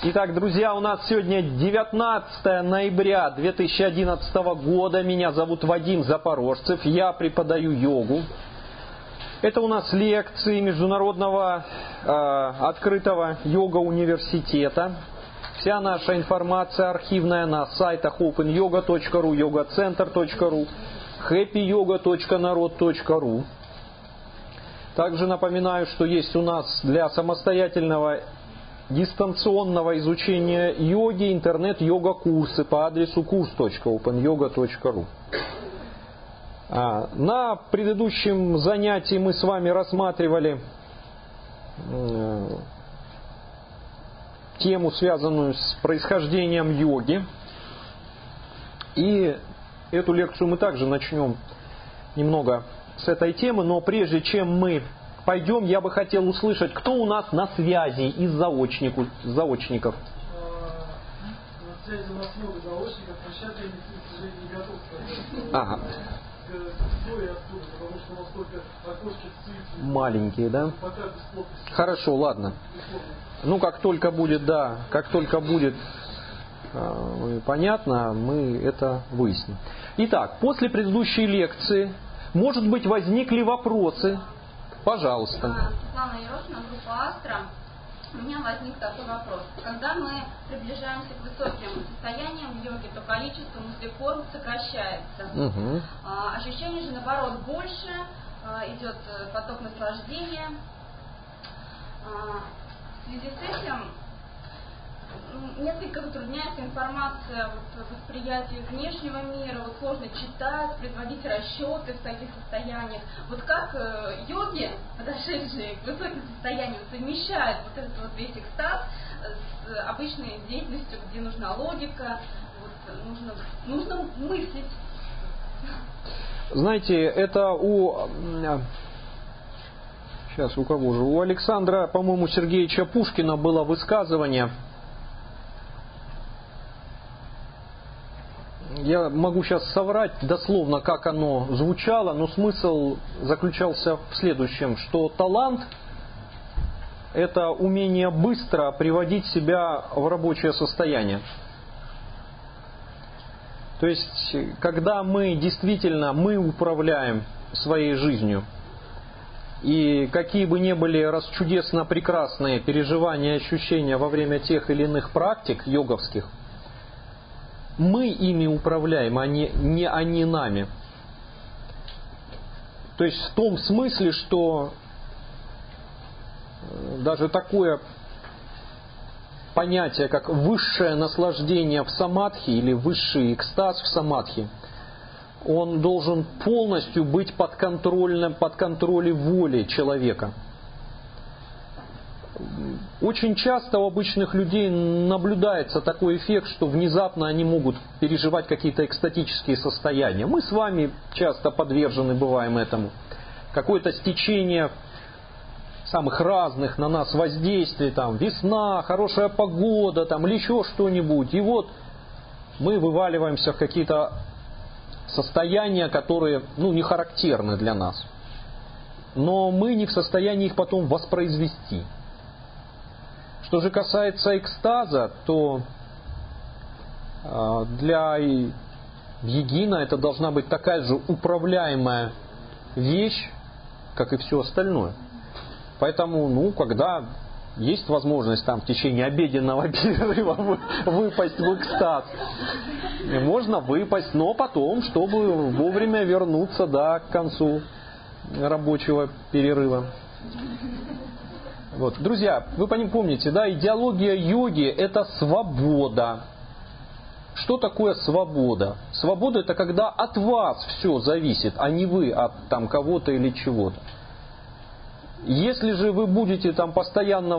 Итак, друзья, у нас сегодня 19 ноября 2011 года. Меня зовут Вадим Запорожцев. Я преподаю йогу. Это у нас лекции Международного открытого йога-университета. Вся наша информация архивная на сайтах openyoga.ru, yogacenter.ru, happyyoga.narod.ru. Также напоминаю, что есть у нас для самостоятельного дистанционного изучения йоги интернет-йога-курсы по адресу kurs.openyoga.ru. На предыдущем занятии мы с вами рассматривали тему, связанную с происхождением йоги. И эту лекцию мы также начнем немного с этой темы, но прежде чем мы пойдем, я бы хотел услышать, кто у нас на связи из заочников. На связи у нас много заочников, но сейчас я, к сожалению, не готов сказать. Ага. Кто и откуда, потому что у нас только окошки цифры. Маленькие, да? Пока бесплатно. Хорошо, ладно. Ну, как только будет, понятно, мы это выясним. Итак, после предыдущей лекции, может быть, возникли вопросы. Пожалуйста. Светлана Ерошина, группа Астра. У меня возник такой вопрос. Когда мы приближаемся к высоким состояниям в йоге, то количество мыслеформ сокращается. Угу. Ощущение же, наоборот, больше, идет поток наслаждения. В связи с этим несколько затрудняется информация, восприятие внешнего мира, сложно читать, производить расчеты в таких состояниях. Как йоги, подошедшие к высоким состояниям, совмещают этот весь экстаз с обычной деятельностью, где нужна логика, нужно мыслить. Знаете, это Сейчас, у кого же? У Александра, по-моему, Сергеевича Пушкина было высказывание. Я могу сейчас соврать дословно, как оно звучало, но смысл заключался в следующем, что талант – это умение быстро приводить себя в рабочее состояние. То есть, когда мы управляем своей жизнью, и какие бы ни были расчудесно прекрасные переживания и ощущения во время тех или иных практик йоговских, мы ими управляем, а не они нами. То есть в том смысле, что даже такое понятие, как высшее наслаждение в самадхи или высший экстаз в самадхи, он должен полностью быть под контролем воли человека. Очень часто у обычных людей наблюдается такой эффект, что внезапно они могут переживать какие-то экстатические состояния. Мы с вами часто подвержены бываем этому. Какое-то стечение самых разных на нас воздействий, весна, хорошая погода, или еще что-нибудь. И мы вываливаемся в какие-то состояния, которые не характерны для нас. Но мы не в состоянии их потом воспроизвести. Что же касается экстаза, то для йогина это должна быть такая же управляемая вещь, как и все остальное. Поэтому, когда есть возможность в течение обеденного перерыва выпасть в экстаз, можно выпасть, но потом, чтобы вовремя вернуться к концу рабочего перерыва. Друзья, вы помните, идеология йоги – это свобода. Что такое свобода? Свобода – это когда от вас все зависит, а не вы от кого-то или чего-то. Если же вы будете постоянно,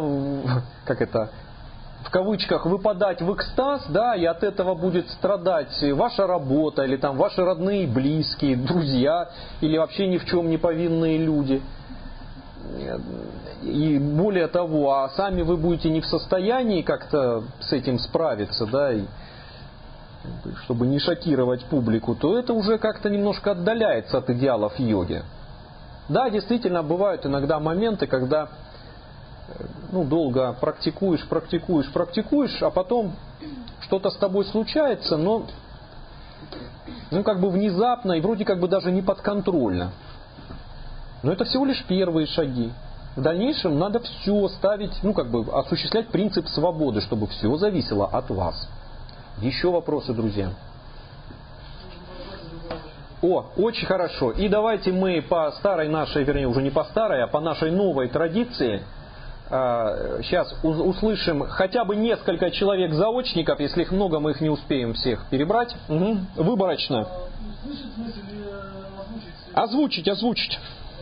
в кавычках, выпадать в экстаз, и от этого будет страдать ваша работа, или ваши родные и близкие, друзья, или вообще ни в чем не повинные люди. И более того, сами вы будете не в состоянии как-то с этим справиться, и чтобы не шокировать публику, то это уже как-то немножко отдаляется от идеалов йоги. Да, действительно, бывают иногда моменты, когда долго практикуешь, а потом что-то с тобой случается, но внезапно и вроде даже не подконтрольно. Но это всего лишь первые шаги. В дальнейшем надо все ставить, осуществлять принцип свободы, чтобы все зависело от вас. Еще вопросы, друзья? Очень хорошо. И давайте мы по старой нашей, вернее уже не по старой, а по нашей новой традиции сейчас услышим хотя бы несколько человек-заочников. Если их много, мы их не успеем всех перебрать. Угу. Выборочно. Слышать смысл или озвучить? Озвучить.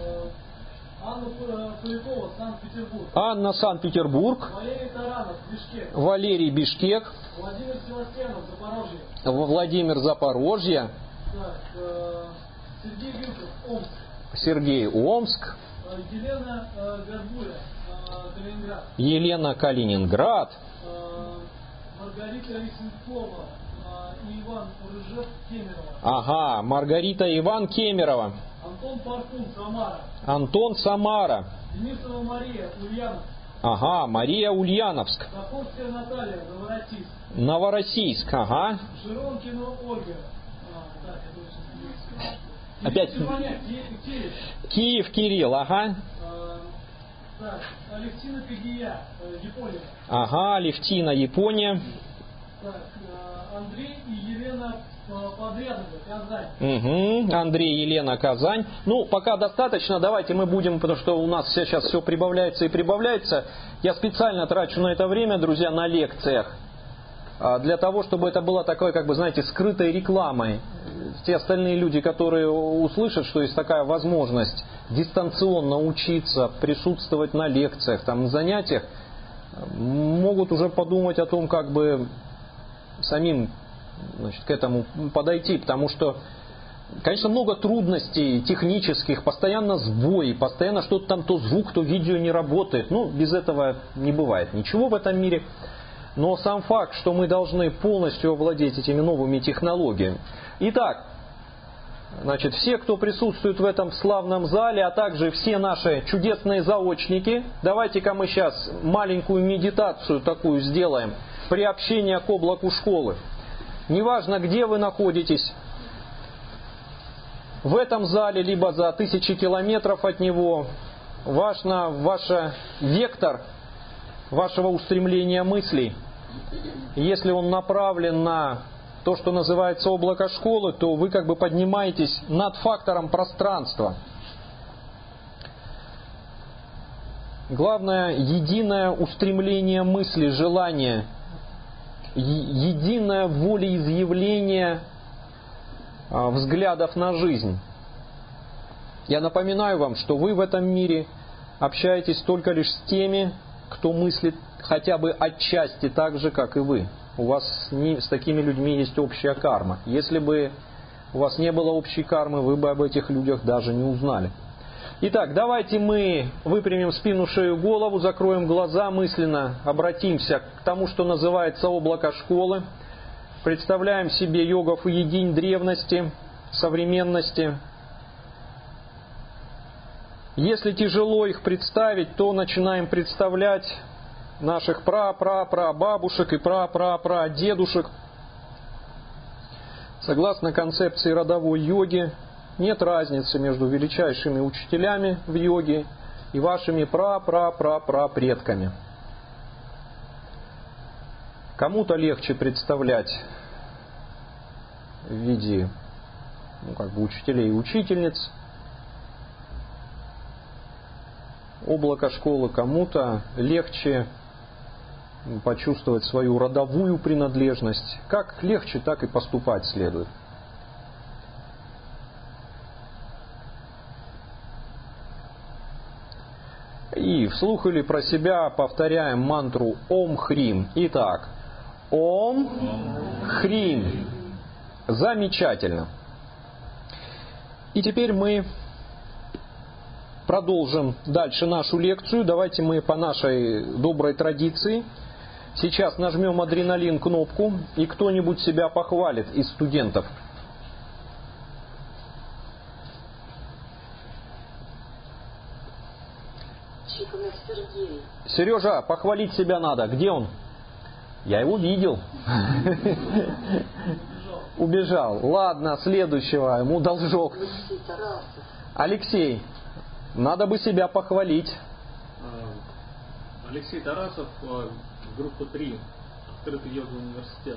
Анна Полякова, Санкт-Петербург. Анна, Санкт-Петербург. Валерий Таранов, Бишкек. Валерий, Бишкек. Владимир Севастьянов, Запорожье. Владимир, Запорожье. Так, Сергей Вилков, Омск. Сергей, Омск. Елена Горбуля, Калининград. Елена, Калининград. Маргарита Лисенкова и Иван Рыжев, Кемерово. Ага, Маргарита и Иван, Кемерово. Антон Паркун, Самара. Антон, Самара. Денисова Мария, Ульяновск. Ага, Мария, Ульяновск. Саховская Наталья, Новороссийск. Новороссийск, ага. Жиронкина Ольга. Так, это очень интересно. Опять Киев. Киев, Кирилл, ага. Так, Алевтина Кагия, Япония. Ага, Алевтина, Япония. Так, Андрей и Елена Подрядова, Казань. Угу. Андрей, Елена, Казань. Пока достаточно, давайте мы будем, потому что у нас сейчас все прибавляется и прибавляется. Я специально трачу на это время, друзья, на лекциях, для того, чтобы это было такой, скрытой рекламой. Те остальные люди, которые услышат, что есть такая возможность дистанционно учиться, присутствовать на лекциях, на занятиях, могут уже подумать о том, самим к этому подойти, потому что, конечно, много трудностей технических, постоянно сбои, постоянно что-то там, то звук, то видео не работает. Без этого не бывает ничего в этом мире. Но сам факт, что мы должны полностью овладеть этими новыми технологиями. Итак, все, кто присутствует в этом славном зале, а также все наши чудесные заочники, давайте-ка мы сейчас маленькую медитацию такую сделаем, приобщение к облаку школы. Неважно, где вы находитесь, в этом зале, либо за 1000 километров от него, ваш вектор вашего устремления мыслей, если он направлен на то, что называется облако школы, то вы поднимаетесь над фактором пространства. Главное, единое устремление мысли, желание, единое волеизъявление взглядов на жизнь. Я напоминаю вам, что вы в этом мире общаетесь только лишь с теми, кто мыслит хотя бы отчасти так же, как и вы. У вас с такими людьми есть общая карма. Если бы у вас не было общей кармы, вы бы об этих людях даже не узнали. Итак, давайте мы выпрямим спину, шею, голову, закроем глаза, мысленно обратимся к тому, что называется облако школы. Представляем себе йогов и единь древности, современности. Если тяжело их представить, то начинаем представлять наших пра-пра-пра-бабушек и пра-пра-пра-дедушек. Согласно концепции родовой йоги, нет разницы между величайшими учителями в йоге и вашими пра-пра-пра-пра-предками. Кому-то легче представлять в виде учителей и учительниц облако школы, кому-то легче почувствовать свою родовую принадлежность. Как легче, так и поступать следует. И вслух или про себя повторяем мантру Ом Хрим. Итак, Ом Хрим. Замечательно. И теперь мы продолжим дальше нашу лекцию. Давайте мы по нашей доброй традиции сейчас нажмем адреналин кнопку, и кто-нибудь себя похвалит из студентов. Чикунов Сергей. Сережа, похвалить себя надо. Где он? Я его видел. Убежал. Ладно, следующего. Ему должок. Алексей, надо бы себя похвалить. Алексей Тарасов, группа 3, открытый йога университет.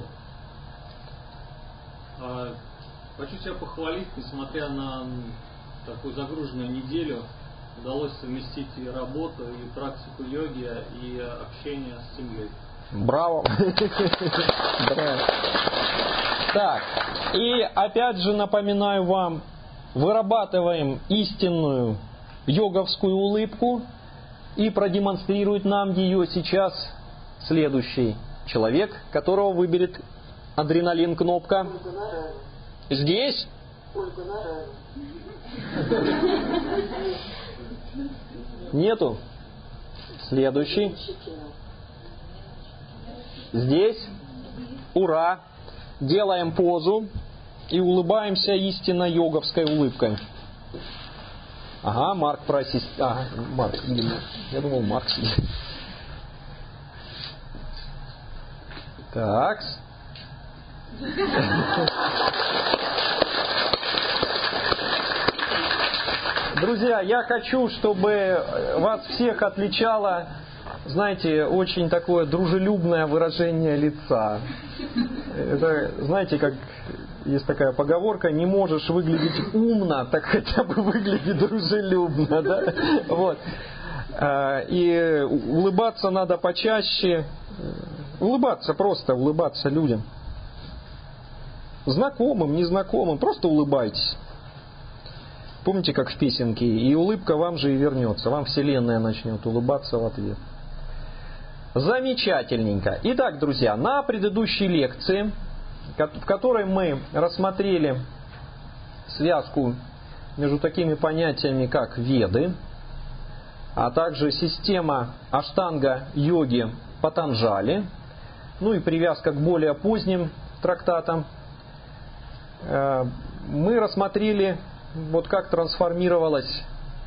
Хочу себя похвалить, несмотря на такую загруженную неделю, удалось совместить и работу, и практику йоги, и общение с семьей. Браво! Браво! Так, и опять же напоминаю вам, вырабатываем истинную йоговскую улыбку, и продемонстрирует нам ее сейчас следующий человек, которого выберет адреналин кнопка. Здесь? Нету? Следующий. Здесь? Ура! Делаем позу и улыбаемся истинно йоговской улыбкой. Ага, Марк просит. Ага, Марк, я думал, Марк сидит. Так. Друзья, я хочу, чтобы вас всех отличало, знаете, очень такое дружелюбное выражение лица. Это, знаете, как есть такая поговорка: не можешь выглядеть умно, так хотя бы выгляди дружелюбно, да? Вот. И улыбаться надо почаще. Улыбаться, просто улыбаться людям. Знакомым, незнакомым, просто улыбайтесь. Помните, как в песенке: и улыбка вам же и вернется, вам вселенная начнет улыбаться в ответ. Замечательненько. Итак, друзья, на предыдущей лекции, в которой мы рассмотрели связку между такими понятиями, как Веды, а также система аштанга-йоги Патанджали, ну и привязка к более поздним трактатам, мы рассмотрели, вот как трансформировалось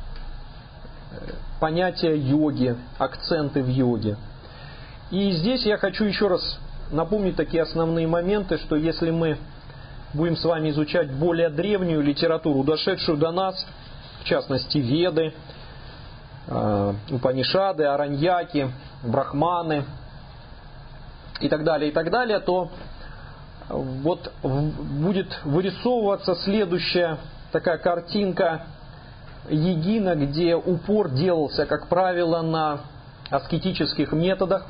понятие йоги, акценты в йоге. И здесь я хочу еще раз напомнить такие основные моменты, что если мы будем с вами изучать более древнюю литературу, дошедшую до нас, в частности Веды, Упанишады, Араньяки, Брахманы и так далее, то вот будет вырисовываться следующая такая картинка йогина, где упор делался, как правило, на аскетических методах.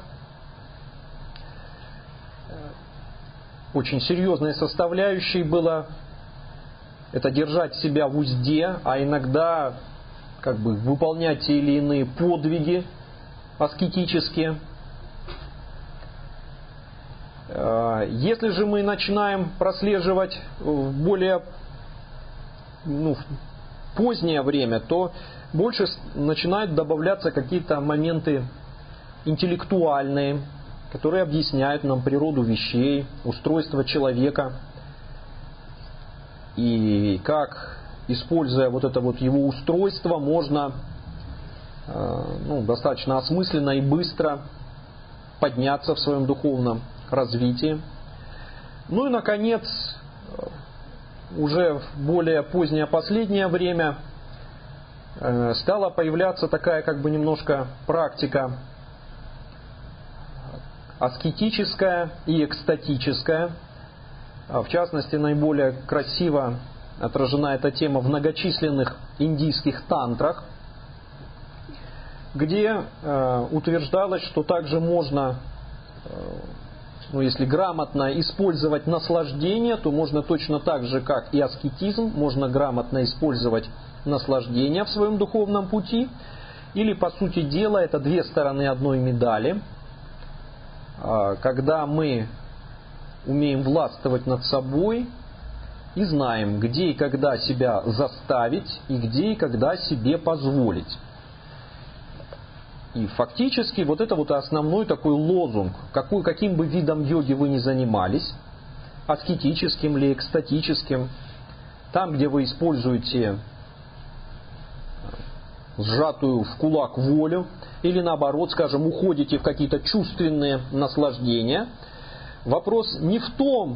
Очень серьезной составляющей было это держать себя в узде, а иногда как бы выполнять те или иные подвиги аскетические. Если же мы начинаем прослеживать в более позднее время, то больше начинают добавляться какие-то моменты интеллектуальные, которые объясняют нам природу вещей, устройство человека и как, используя вот это вот его устройство, можно достаточно осмысленно и быстро подняться в своем духовном развитии. Ну и, наконец, уже в более позднее последнее время стала появляться такая как бы немножко практика аскетическая и экстатическая. В частности, наиболее красиво отражена эта тема в многочисленных индийских тантрах, где утверждалось, что также можно, если грамотно использовать наслаждение, то можно точно так же, как и аскетизм, можно грамотно использовать наслаждение в своем духовном пути. Или, по сути дела, это две стороны одной медали. Когда мы умеем властвовать над собой и знаем, где и когда себя заставить, и где и когда себе позволить. И фактически вот это вот основной такой лозунг, каким бы видом йоги вы ни занимались, аскетическим или экстатическим, там, где вы используете сжатую в кулак волю, или наоборот, скажем, уходите в какие-то чувственные наслаждения. Вопрос не в том,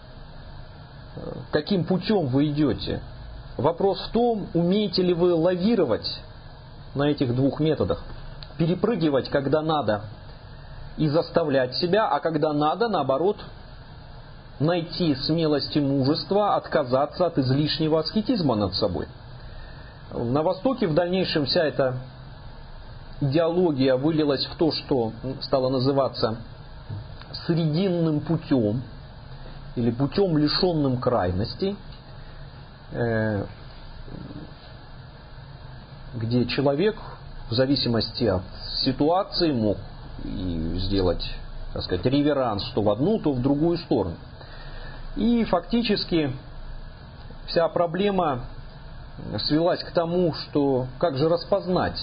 каким путем вы идете. Вопрос в том, умеете ли вы лавировать на этих двух методах. Перепрыгивать, когда надо, и заставлять себя, а когда надо, наоборот, найти смелость и мужество, отказаться от излишнего аскетизма над собой. На Востоке в дальнейшем вся эта идеология вылилась в то, что стало называться срединным путем, или путем, лишенным крайностей, где человек в зависимости от ситуации мог и сделать, так сказать, реверанс то в одну, то в другую сторону. И фактически вся проблема свелась к тому, что как же распознать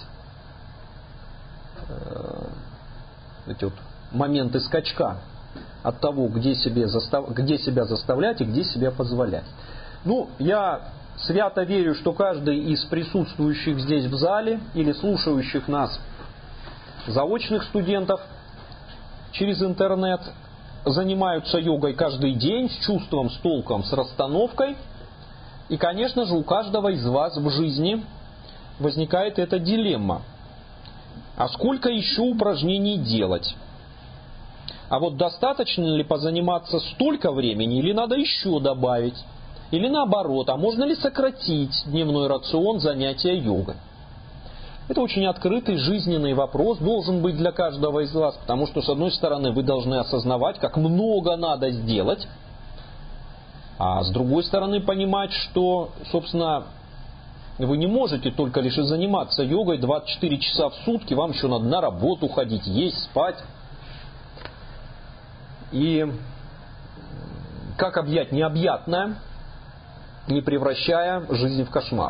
эти вот моменты скачка от того, где себя заставлять и где себя позволять. Ну, я свято верю, что каждый из присутствующих здесь в зале или слушающих нас заочных студентов через интернет занимаются йогой каждый день с чувством, с толком, с расстановкой. И, конечно же, у каждого из вас в жизни возникает эта дилемма. А сколько еще упражнений делать? А вот достаточно ли позаниматься столько времени, или надо еще добавить? Или наоборот, а можно ли сократить дневной рацион занятия йогой? Это очень открытый жизненный вопрос должен быть для каждого из вас, потому что, с одной стороны, вы должны осознавать, как много надо сделать, а с другой стороны, понимать, что, собственно, вы не можете только лишь заниматься йогой 24 часа в сутки, вам еще надо на работу ходить, есть, спать. И как объять необъятное, не превращая жизнь в кошмар?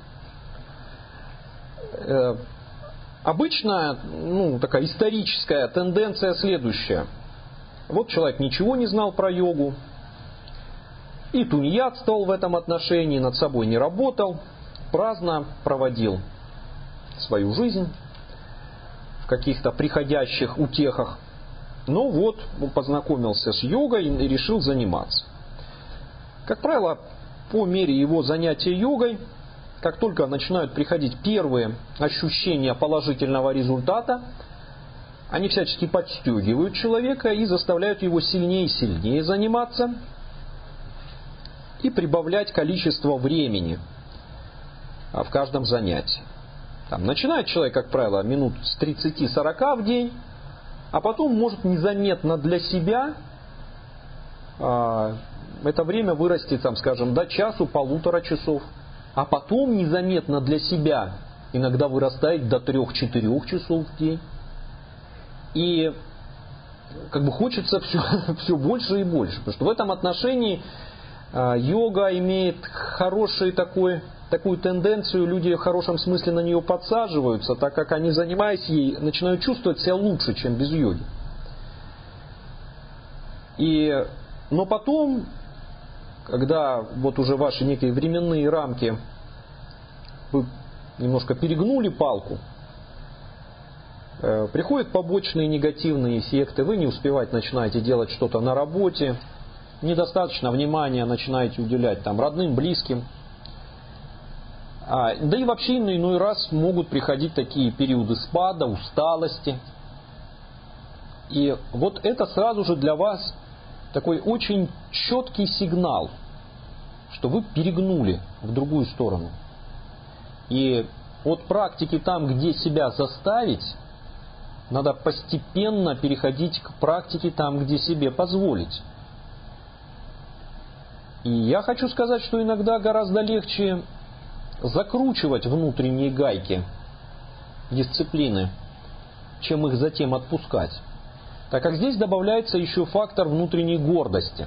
Обычно, такая историческая тенденция следующая. Вот человек ничего не знал про йогу, и тунеядствовал в этом отношении, над собой не работал, праздно проводил свою жизнь в каких-то приходящих утехах. Но вот он познакомился с йогой и решил заниматься. Как правило, по мере его занятия йогой, как только начинают приходить первые ощущения положительного результата, они всячески подстегивают человека и заставляют его сильнее и сильнее заниматься и прибавлять количество времени в каждом занятии. Начинает человек, как правило, минут с 30-40 в день, а потом может незаметно для себя это время вырасти, до часу-полутора часов. А потом незаметно для себя иногда вырастает до 3-4 часов в день. И хочется все больше и больше. Потому что в этом отношении йога имеет такую тенденцию, люди в хорошем смысле на нее подсаживаются, так как они, занимаясь ей, начинают чувствовать себя лучше, чем без йоги. Но потом, когда вот уже ваши некие временные рамки вы немножко перегнули палку, приходят побочные негативные эффекты, вы не успеваете, начинаете делать что-то на работе, недостаточно внимания начинаете уделять родным, близким. Да и вообще иной раз могут приходить такие периоды спада, усталости. И вот это сразу же для вас такой очень четкий сигнал, что вы перегнули в другую сторону. И от практики там, где себя заставить, надо постепенно переходить к практике там, где себе позволить. И я хочу сказать, что иногда гораздо легче закручивать внутренние гайки дисциплины, чем их затем отпускать. Так как здесь добавляется еще фактор внутренней гордости.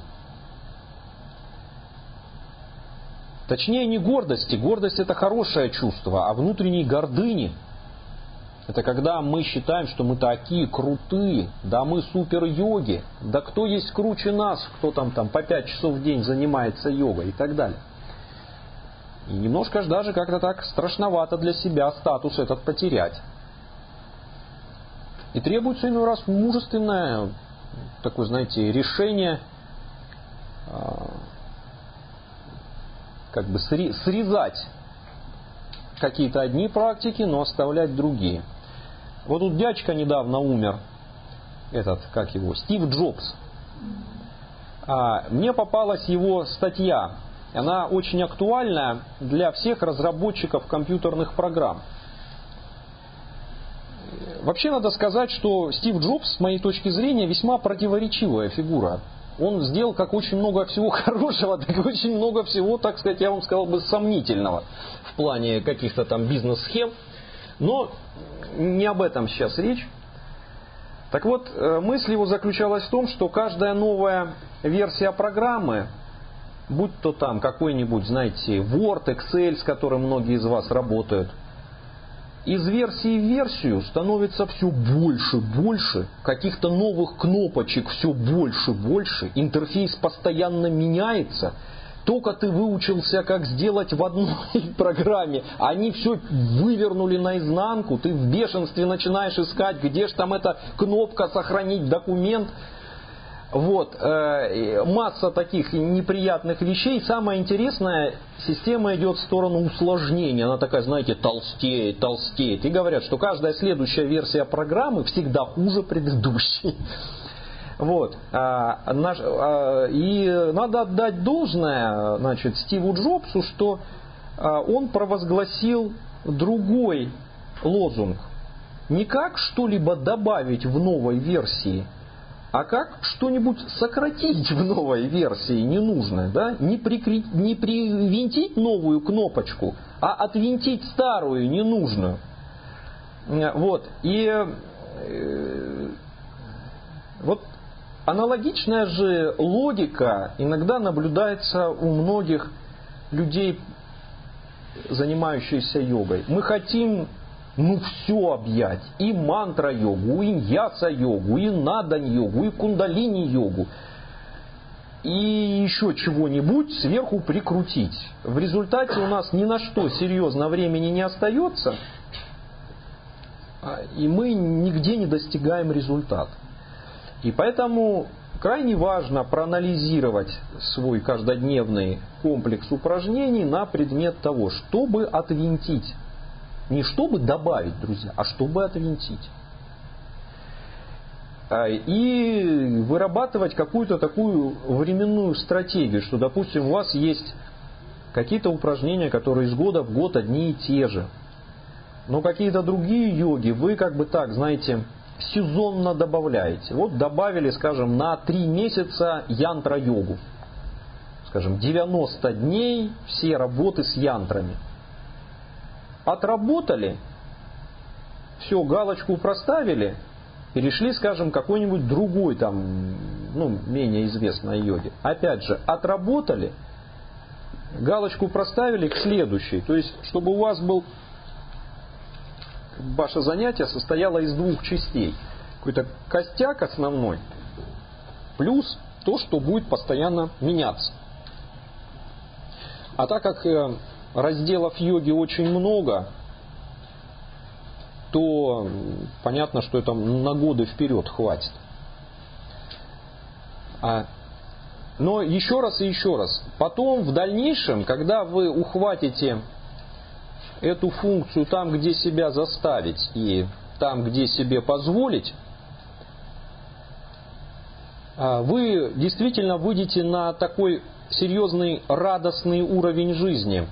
Точнее, не гордости. Гордость — это хорошее чувство, а внутренней гордыни — это когда мы считаем, что мы такие крутые, да мы супер-йоги, да кто есть круче нас, кто там по 5 часов в день занимается йогой и так далее. И немножко даже как-то так страшновато для себя статус этот потерять. И требуется иной раз мужественное такое, знаете, решение как бы срезать какие-то одни практики, но оставлять другие. Вот тут дядька недавно умер, Стив Джобс. Мне попалась его статья. Она очень актуальна для всех разработчиков компьютерных программ. Вообще надо сказать, что Стив Джобс, с моей точки зрения, весьма противоречивая фигура. Он сделал как очень много всего хорошего, так и очень много всего, так сказать, я вам сказал бы, сомнительного в плане каких-то там бизнес-схем. Но не об этом сейчас речь. Так вот, мысль его заключалась в том, что каждая новая версия программы, будь то там какой-нибудь, знаете, Word, Excel, с которым многие из вас работают, из версии в версию становится все больше, каких-то новых кнопочек все больше, интерфейс постоянно меняется. Только ты выучился, как сделать в одной программе, они все вывернули наизнанку, ты в бешенстве начинаешь искать, где же там эта кнопка «Сохранить документ». Вот, масса таких неприятных вещей. Самое интересное, система идет в сторону усложнения. Она такая, знаете, толстеет. И говорят, что каждая следующая версия программы всегда хуже предыдущей. Вот. И надо отдать должное, значит, Стиву Джобсу, что он провозгласил другой лозунг. Не как что-либо добавить в новой версии, а как что-нибудь сократить в новой версии ненужное, да? Не привинтить новую кнопочку, а отвинтить старую ненужную. Вот. И вот аналогичная же логика иногда наблюдается у многих людей, занимающихся йогой. Мы хотим все объять. И мантра-йогу, и иньяса-йогу, и надань-йогу, и кундалини-йогу. И еще чего-нибудь сверху прикрутить. В результате у нас ни на что серьезно времени не остается. И мы нигде не достигаем результата. И поэтому крайне важно проанализировать свой каждодневный комплекс упражнений на предмет того, чтобы отвинтить. Не чтобы добавить, друзья, а чтобы отвинтить. И вырабатывать какую-то такую временную стратегию, что, допустим, у вас есть какие-то упражнения, которые из года в год одни и те же. Но какие-то другие йоги вы как бы так, знаете, сезонно добавляете. Вот добавили, скажем, на 3 месяца янтра-йогу. Скажем, 90 дней все работы с янтрами. Отработали, все, галочку проставили, перешли, скажем, какой-нибудь другой там, менее известной йоге. Опять же, отработали, галочку проставили к следующей. То есть, чтобы у вас ваше занятие состояло из 2 частей. Какой-то костяк основной, плюс то, что будет постоянно меняться. А так как разделов йоги очень много, то понятно, что это на годы вперед хватит. Но еще раз и еще раз. Потом, в дальнейшем, когда вы ухватите эту функцию там, где себя заставить, и там, где себе позволить, вы действительно выйдете на такой серьезный радостный уровень жизни.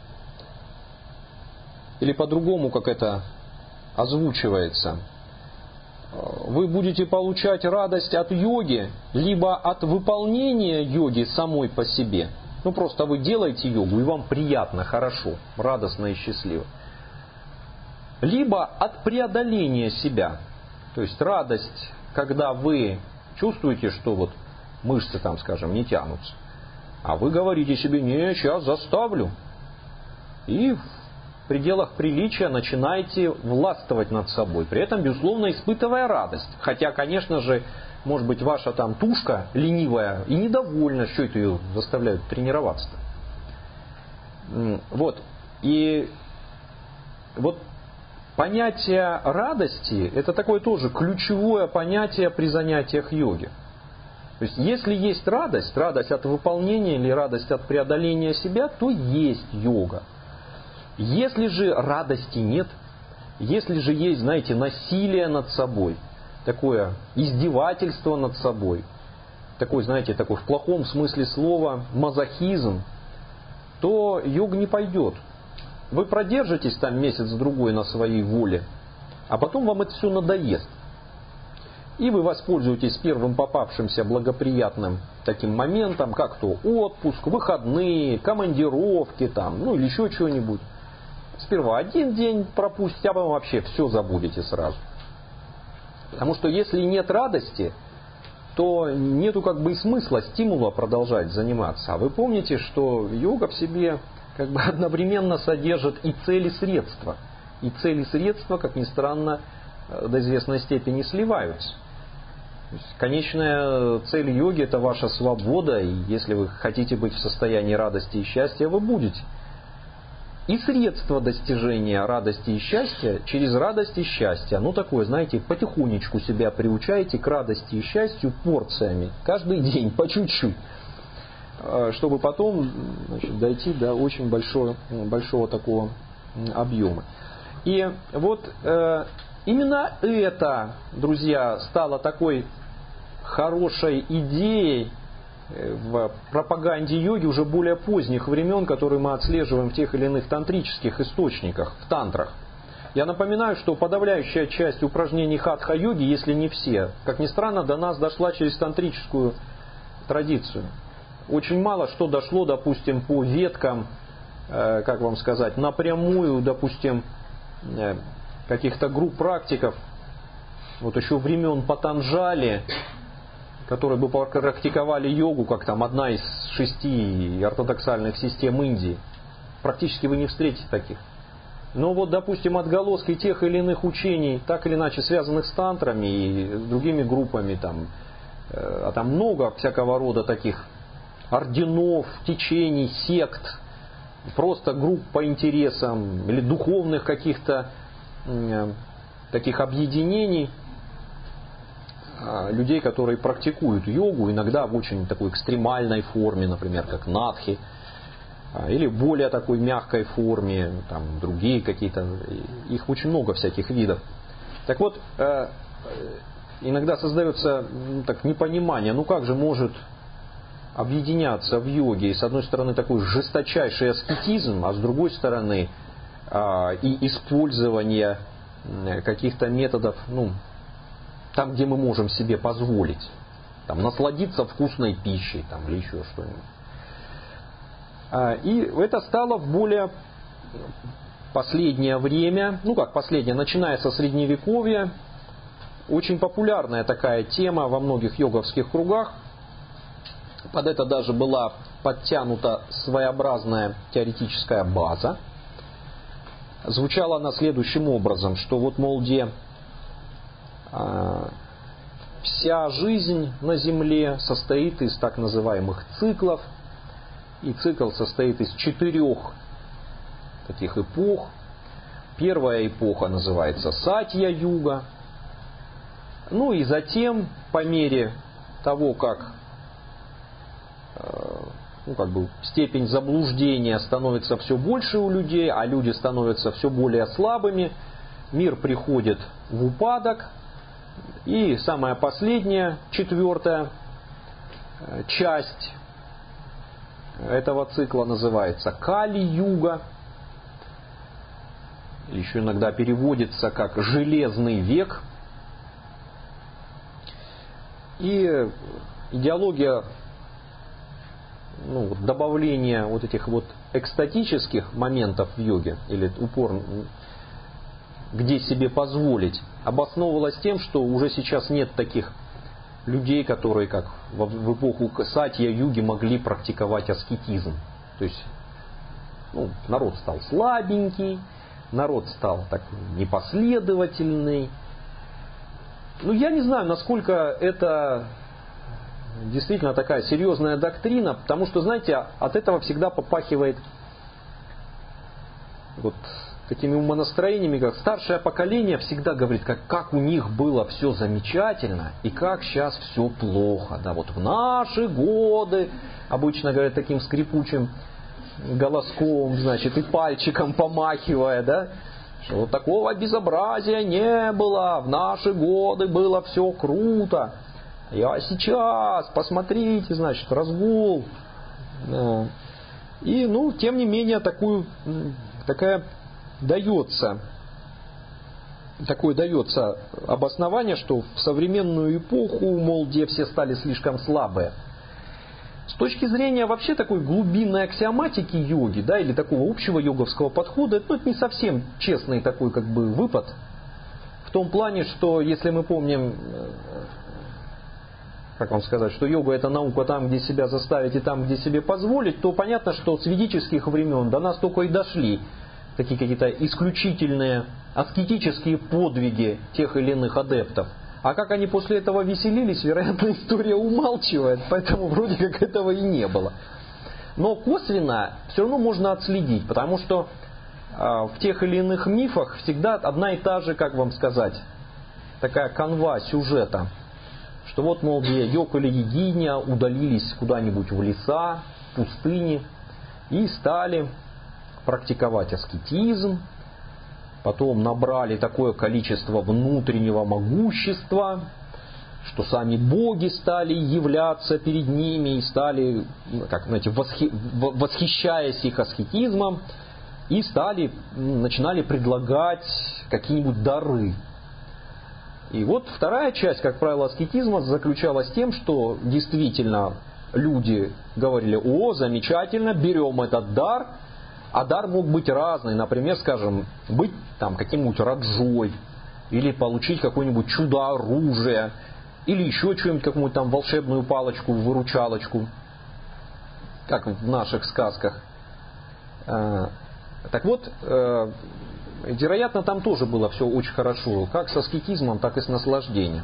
Или по-другому, как это озвучивается. Вы будете получать радость от йоги, либо от выполнения йоги самой по себе. Просто вы делаете йогу, и вам приятно, хорошо, радостно и счастливо. Либо от преодоления себя. То есть радость, когда вы чувствуете, что вот мышцы там, скажем, не тянутся. А вы говорите себе: не, сейчас заставлю. И в пределах приличия начинаете властвовать над собой. При этом, безусловно, испытывая радость. Хотя, конечно же, может быть, ваша там тушка ленивая и недовольна, что это ее заставляют тренироваться-то. Вот. И вот понятие радости – это такое тоже ключевое понятие при занятиях йоги. То есть, если есть радость от выполнения или радость от преодоления себя, то есть йога. Если же радости нет, если же есть, знаете, насилие над собой, такое издевательство над собой, такой, знаете, такой в плохом смысле слова мазохизм, то йога не пойдет. Вы продержитесь там месяц-другой на своей воле, а потом вам это все надоест. И вы воспользуетесь первым попавшимся благоприятным таким моментом, как то отпуск, выходные, командировки там, ну или еще что-нибудь. Сперва один день пропустите, а потом вообще все забудете сразу. Потому что если нет радости, то нету как бы и смысла, стимула продолжать заниматься. А вы помните, что йога в себе как бы одновременно содержит и цели, и средства. И цели, и средства, как ни странно, до известной степени сливаются. То есть, конечная цель йоги – это ваша свобода, и если вы хотите быть в состоянии радости и счастья, вы будете. И средства достижения радости и счастья через радость и счастье. Ну такое, знаете, потихонечку себя приучаете к радости и счастью порциями. Каждый день, по чуть-чуть. Чтобы потом, значит, дойти до очень большого такого объема. И вот именно это, друзья, стало такой хорошей идеей в пропаганде йоги уже более поздних времен, которые мы отслеживаем в тех или иных тантрических источниках, в тантрах. Я напоминаю, что подавляющая часть упражнений хатха-йоги, если не все, как ни странно, до нас дошла через тантрическую традицию. Очень мало что дошло, допустим, по веткам, как вам сказать, напрямую, допустим, каких-то групп практиков, вот еще времен Патанджали, которые бы практиковали йогу, как там одна из 6 ортодоксальных систем Индии. Практически вы не встретите таких. Но вот, допустим, отголоски тех или иных учений, так или иначе связанных с тантрами и с другими группами, там много всякого рода таких орденов, течений, сект, просто групп по интересам или духовных каких-то таких объединений людей, которые практикуют йогу, иногда в очень такой экстремальной форме, например, как надхи, или в более такой мягкой форме, там другие какие-то, их очень много всяких видов. Так вот, иногда создается так, непонимание, как же может объединяться в йоге, и с одной стороны такой жесточайший аскетизм, а с другой стороны и использование каких-то методов, там, где мы можем себе позволить, там, насладиться вкусной пищей, там, или еще что-нибудь. И это стало в более последнее время, начиная со Средневековья, очень популярная такая тема во многих йоговских кругах. Под это даже была подтянута своеобразная теоретическая база. Звучала она следующим образом, что вот, мол, вся жизнь на Земле состоит из так называемых циклов, и цикл состоит из 4 таких эпох. Первая эпоха называется Сатья-юга. И затем, по мере того, как степень заблуждения становится все больше у людей, а люди становятся все более слабыми, мир приходит в упадок, и самая последняя, 4-я часть этого цикла называется Кали-юга, еще иногда переводится как «железный век». И идеология добавления вот этих вот экстатических моментов в йоге, или упор, где себе позволить, обосновывалась тем, что уже сейчас нет таких людей, которые, как в эпоху Сатья-юги, могли практиковать аскетизм. То есть народ стал слабенький, народ стал такой непоследовательный. Я не знаю, насколько это действительно такая серьезная доктрина, потому что, знаете, от этого всегда попахивает вот такими умонастроениями, как старшее поколение всегда говорит, как у них было все замечательно и как сейчас все плохо. Да, вот в наши годы, обычно говорят таким скрипучим голоском, значит, и пальчиком помахивая, да, что вот такого безобразия не было, в наши годы было все круто. А сейчас, посмотрите, значит, разгул. И, ну, тем не менее, такое дается обоснование, что в современную эпоху, мол, где все стали слишком слабые. С точки зрения вообще такой глубинной аксиоматики йоги, да, или такого общего йоговского подхода, это не совсем честный такой как бы выпад. В том плане, что если мы помним, как вам сказать, что йога это наука там, где себя заставить и там, где себе позволить, то понятно, что с ведических времен до нас только и дошли такие какие-то исключительные аскетические подвиги тех или иных адептов. А как они после этого веселились, вероятно, история умалчивает, поэтому вроде как этого и не было. Но косвенно все равно можно отследить, потому что в тех или иных мифах всегда одна и та же, как вам сказать, такая канва сюжета. Что вот, мол, где йог или йогиня удалились куда-нибудь в леса, в пустыни и стали практиковать аскетизм. Потом набрали такое количество внутреннего могущества, что сами боги стали являться перед ними и стали, как знаете, восхищаясь их аскетизмом, и начинали предлагать какие-нибудь дары. И вот вторая часть, как правило, аскетизма заключалась в том, что действительно люди говорили: о, замечательно, берем этот дар. А дар мог быть разный. Например, скажем, быть там каким-нибудь раджой, или получить какое-нибудь чудо-оружие, или еще что-нибудь, какую-нибудь там волшебную палочку, выручалочку, как в наших сказках. Так вот, вероятно, там тоже было все очень хорошо, как с аскетизмом, так и с наслаждением.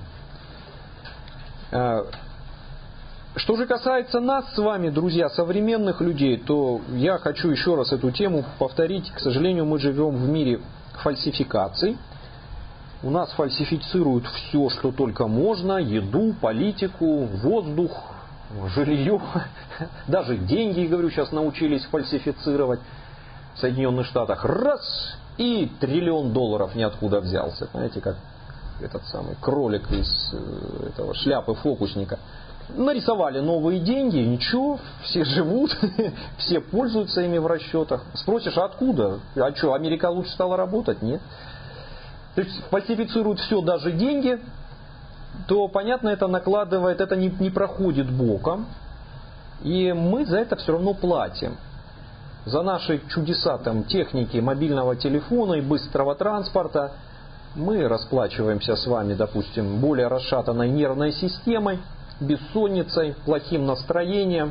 Что же касается нас с вами, друзья, современных людей, то я хочу еще раз эту тему повторить. К сожалению, мы живем в мире фальсификаций. У нас фальсифицируют все, что только можно: еду, политику, воздух, жилье, даже деньги, говорю, сейчас научились фальсифицировать. В Соединенных Штатах раз, и $1 триллион ниоткуда взялся. Знаете, как этот самый кролик из этого шляпы фокусника. Нарисовали новые деньги, ничего, все живут, все пользуются ими в расчетах. Спросишь, а откуда? А что, Америка лучше стала работать? Нет. То есть фальсифицируют все, даже деньги, то, понятно, это накладывает, это не проходит боком. И мы за это все равно платим. За наши чудеса там, техники мобильного телефона и быстрого транспорта мы расплачиваемся с вами, допустим, более расшатанной нервной системой, бессонницей, плохим настроением,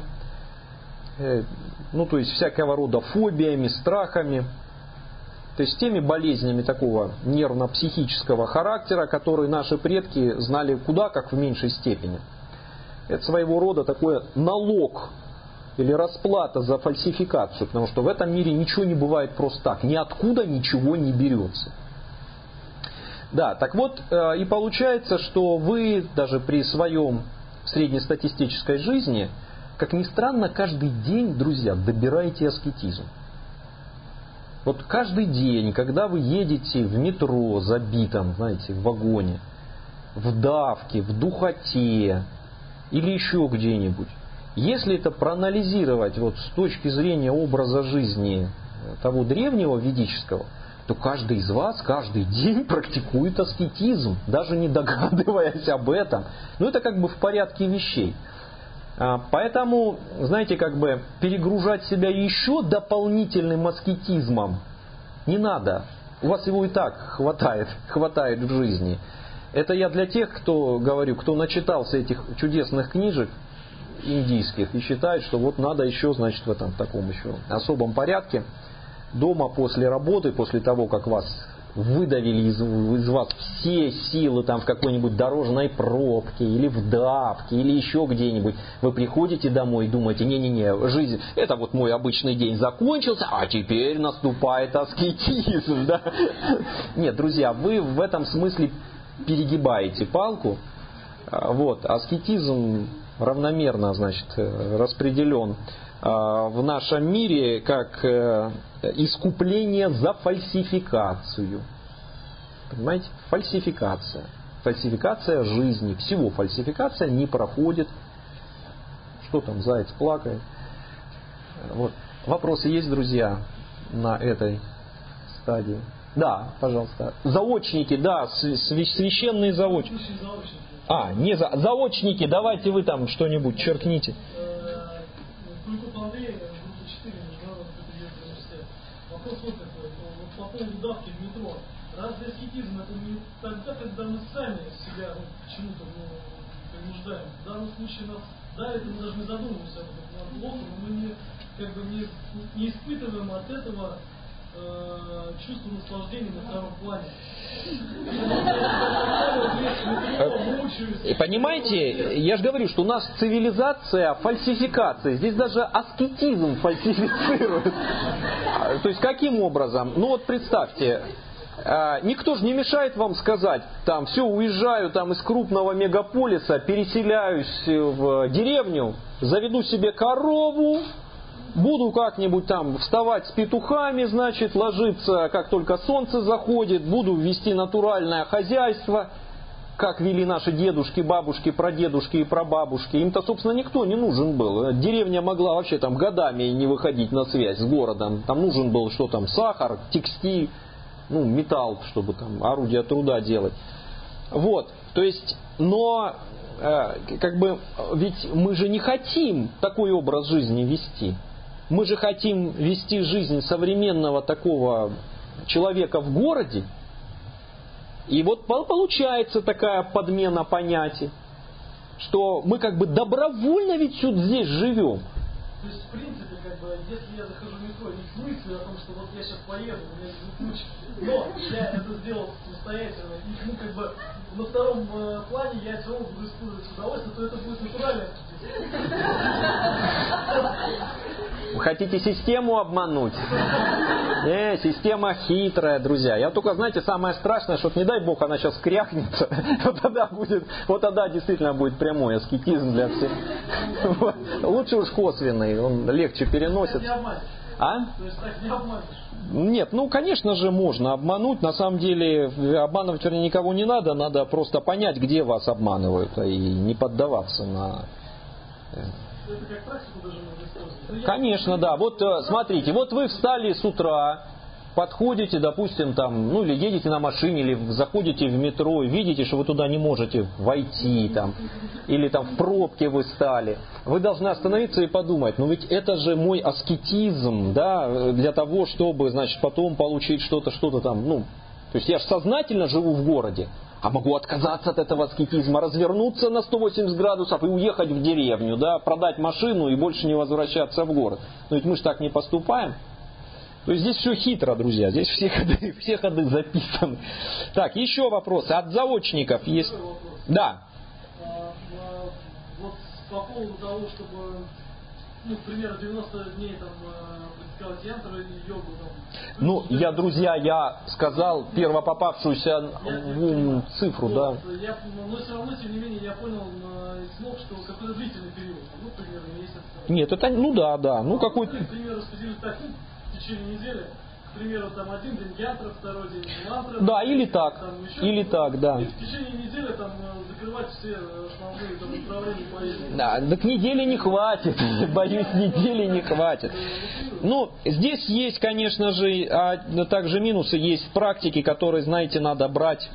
то есть всякого рода фобиями, страхами, то есть теми болезнями такого нервно-психического характера, которые наши предки знали куда как в меньшей степени. Это своего рода такой налог или расплата за фальсификацию, потому что в этом мире ничего не бывает просто так, ниоткуда ничего не берется. Да, так вот, и получается, что вы даже при своем среднестатистической жизни, как ни странно, каждый день, друзья, добираете аскетизм. Вот каждый день, когда вы едете в метро забитом, знаете, в вагоне, в давке, в духоте или еще где-нибудь, если это проанализировать вот с точки зрения образа жизни того древнего ведического, то каждый из вас каждый день практикует аскетизм, даже не догадываясь об этом. Но это как бы в порядке вещей. Поэтому, знаете, как бы перегружать себя еще дополнительным аскетизмом не надо. У вас его и так хватает в жизни. Это я для тех, кто начитался этих чудесных книжек индийских и считает, что вот надо еще, значит, в этом таком еще особом порядке дома после работы, после того, как вас выдавили из вас все силы там в какой-нибудь дорожной пробке или в давке или еще где-нибудь. Вы приходите домой и думаете, не-не-не, жизнь, это вот мой обычный день закончился, а теперь наступает аскетизм. Да? Нет, друзья, вы в этом смысле перегибаете палку. Вот, аскетизм равномерно, значит, распределен в нашем мире как искупление за фальсификацию. Понимаете? Фальсификация. Фальсификация жизни. Всего фальсификация не проходит. Что там, заяц плакает? Вот. Вопросы есть, друзья, на этой стадии? Да, пожалуйста. Заочники, да, священные заочники. Заочники, давайте вы там что-нибудь черкните. Вопрос вот такой, вот по поводу давки в метро. Разве аскетизм это не тогда, когда мы сами себя к чему-то принуждаем? В данном случае нас давит, и мы должны задумываться об этом. Нам плохо, но мы не испытываем от этого чувство наслаждения на втором плане. И понимаете, я же говорю, что у нас цивилизация фальсификации. Здесь даже аскетизм фальсифицирует. То есть каким образом? Ну вот представьте, никто же не мешает вам сказать, там, все, уезжаю там из крупного мегаполиса, переселяюсь в деревню, заведу себе корову, буду как-нибудь там вставать с петухами, значит, ложиться, как только солнце заходит, буду вести натуральное хозяйство, как вели наши дедушки, бабушки, прадедушки и прабабушки. Им-то, собственно, никто не нужен был. Деревня могла вообще там годами не выходить на связь с городом. Там нужен был что там, сахар, текстиль, металл, чтобы там орудия труда делать. Вот, то есть, но ведь мы же не хотим такой образ жизни вести. Мы же хотим вести жизнь современного такого человека в городе. И вот получается такая подмена понятий, что мы как бы добровольно ведь здесь живем. То есть, в принципе, если я захожу в метро, не в мысли о том, что вот я сейчас поеду, у меня будет куча, но я это сделал самостоятельно, и на втором плане я все равно буду использовать удовольствие, то это будет натурально. Вы хотите систему обмануть? Система хитрая, друзья. Я только, знаете, самое страшное, что не дай бог она сейчас крякнется, вот тогда действительно будет прямой аскетизм для всех. Вот. Лучше уж косвенный, он легче переносит. А? То есть так не обманешь? Нет, конечно же можно обмануть. На самом деле обманывать никого не надо. Надо просто понять, где вас обманывают, и не поддаваться на... Это как практику даже можно использовать? Конечно, да. Вот смотрите, вот вы встали с утра, подходите, допустим, там, или едете на машине, или заходите в метро, и видите, что вы туда не можете войти, там, или там в пробке вы стали. Вы должны остановиться и подумать, ведь это же мой аскетизм, да, для того, чтобы, значит, потом получить что-то там, то есть я же сознательно живу в городе, а могу отказаться от этого аскетизма, развернуться на 180 градусов и уехать в деревню, да, продать машину и больше не возвращаться в город. Но ведь мы же так не поступаем. То есть здесь все хитро, друзья, здесь все ходы записаны. Так, еще вопросы от заочников есть. Да. Вот по поводу того, чтобы, к примеру, 90 дней там практиковать янтру и йогу. Я сказал первопопавшуюся цифру, да. Но все равно, тем не менее, я понял из слов, что какой-то длительный период, примерно месяц. Нет, это, да. Какой-то... К примеру, распределить так, в течение недели, к примеру, там один день янтра, второй день мантра. Да, или так, да. И в течение недели там закрывать все основные направления болезни. Да, так недели не хватит, боюсь, недели не хватит. Здесь есть, конечно же, также минусы, есть практики, которые, знаете, надо брать,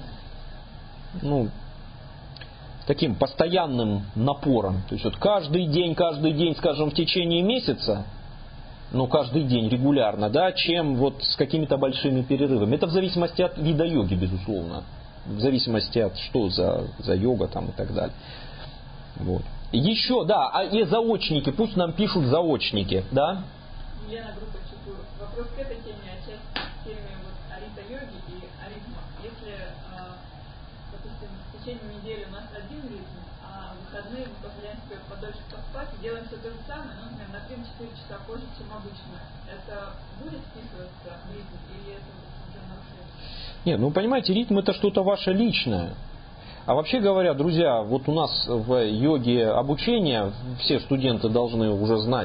таким постоянным напором. То есть вот каждый день, скажем, в течение месяца, каждый день регулярно, да, чем вот с какими-то большими перерывами. Это в зависимости от вида йоги, безусловно. В зависимости от что за йога там и так далее. Вот. Еще, да, и заочники, пусть нам пишут заочники, да? Елена, группа Чепур. Вопрос к этой теме, а часть к теме Арита йоге и о ритмах. Если, допустим, в течение недели у нас один ритм, а в выходные мы позволяем себе подольше поспать и делаем все то же самое, но, например, на 3-4 часа позже, чем обычно, это будет вписываться в ритм или это уже нарушение? Нет, ну понимаете, ритм это что-то ваше личное. А вообще говоря, друзья, вот у нас в йоге обучение, все студенты должны уже знать,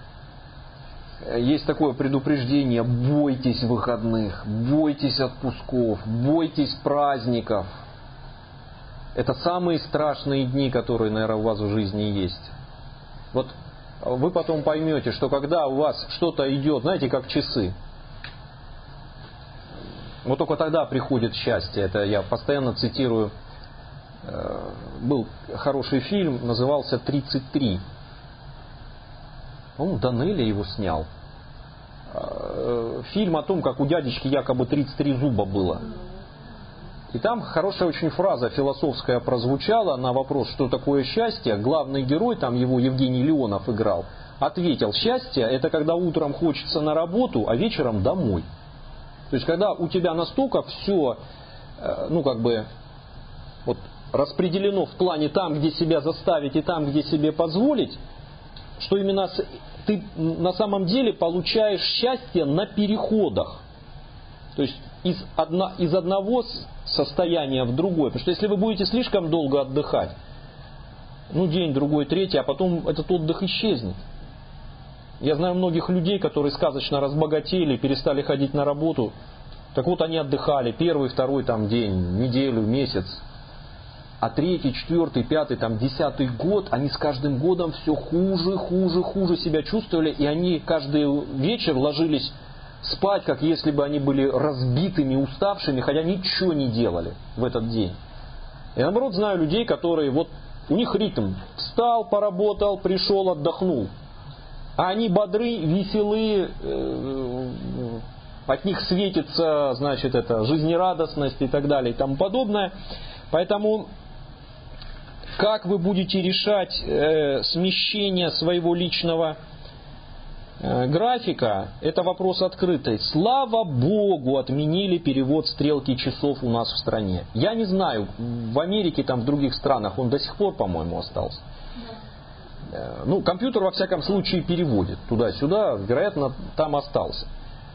есть такое предупреждение: бойтесь выходных, бойтесь отпусков, бойтесь праздников. Это самые страшные дни, которые, наверное, у вас в жизни есть. Вот вы потом поймете, что когда у вас что-то идет, знаете, как часы, вот только тогда приходит счастье. Это я постоянно цитирую. Был хороший фильм, назывался «33». По-моему, Данелия его снял. Фильм о том, как у дядечки якобы 33 зуба было. И там хорошая очень фраза философская прозвучала на вопрос, что такое счастье. Главный герой, там его Евгений Леонов играл, ответил: счастье — это когда утром хочется на работу, а вечером домой. То есть, когда у тебя настолько все, вот распределено в плане там, где себя заставить, и там, где себе позволить, что именно ты на самом деле получаешь счастье на переходах. То есть из одного состояния в другое. Потому что если вы будете слишком долго отдыхать, день, другой, третий, а потом этот отдых исчезнет. Я знаю многих людей, которые сказочно разбогатели, перестали ходить на работу. Так вот, они отдыхали первый, второй день, неделю, месяц. А 3-й, 4-й, 5-й, 10-й год, они с каждым годом все хуже себя чувствовали. И они каждый вечер ложились спать, как если бы они были разбитыми, уставшими, хотя ничего не делали в этот день. И наоборот, знаю людей, которые, у них ритм. Встал, поработал, пришел, отдохнул. А они бодры, веселы, от них светится, жизнерадостность и так далее и тому подобное. Поэтому, как вы будете решать смещение своего личного графика, это вопрос открытый. Слава Богу, отменили перевод стрелки часов у нас в стране. Я не знаю, в Америке, в других странах он до сих пор, по-моему, остался. Компьютер, во всяком случае, переводит туда-сюда, вероятно, там остался.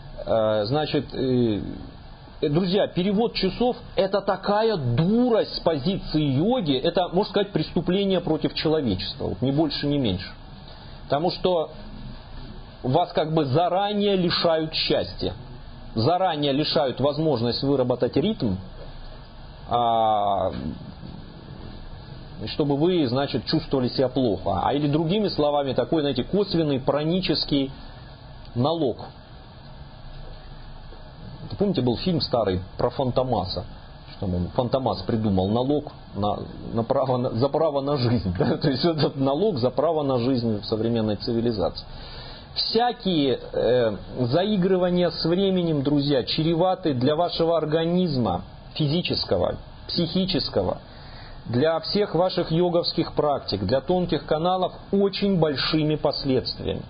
Друзья, перевод часов — это такая дурость с позиции йоги, это, можно сказать, преступление против человечества, ни больше, ни меньше. Потому что вас заранее лишают счастья, заранее лишают возможность выработать ритм, чтобы вы, чувствовали себя плохо. Или другими словами, такой, косвенный пранический налог. Помните, был фильм старый про Фантомаса, что Фантомас придумал налог за право на жизнь. Да? То есть этот налог за право на жизнь в современной цивилизации. Всякие заигрывания с временем, друзья, чреваты для вашего организма физического, психического, для всех ваших йоговских практик, для тонких каналов очень большими последствиями.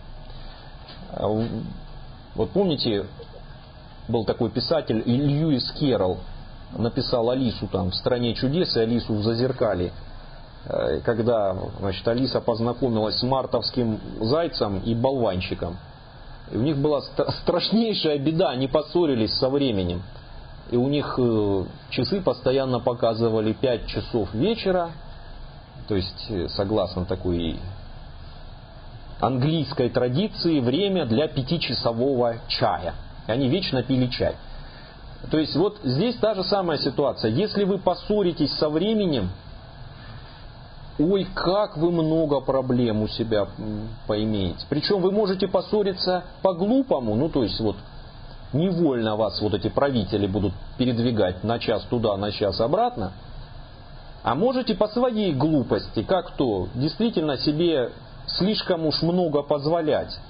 Помните, был такой писатель Льюис Керролл, написал Алису в «Стране чудес» и Алису в «Зазеркалье». Когда, Алиса познакомилась с мартовским зайцем и болванчиком. И у них была страшнейшая беда, они поссорились со временем. И у них часы постоянно показывали 5 часов вечера, то есть, согласно такой английской традиции, время для 5-часового чая. И они вечно пили чай. То есть здесь та же самая ситуация. Если вы поссоритесь со временем, ой, как вы много проблем у себя поимеете. Причем вы можете поссориться по-глупому, то есть невольно вас эти правители будут передвигать на час туда, на час обратно. А можете по своей глупости, как то, действительно себе слишком уж много позволять.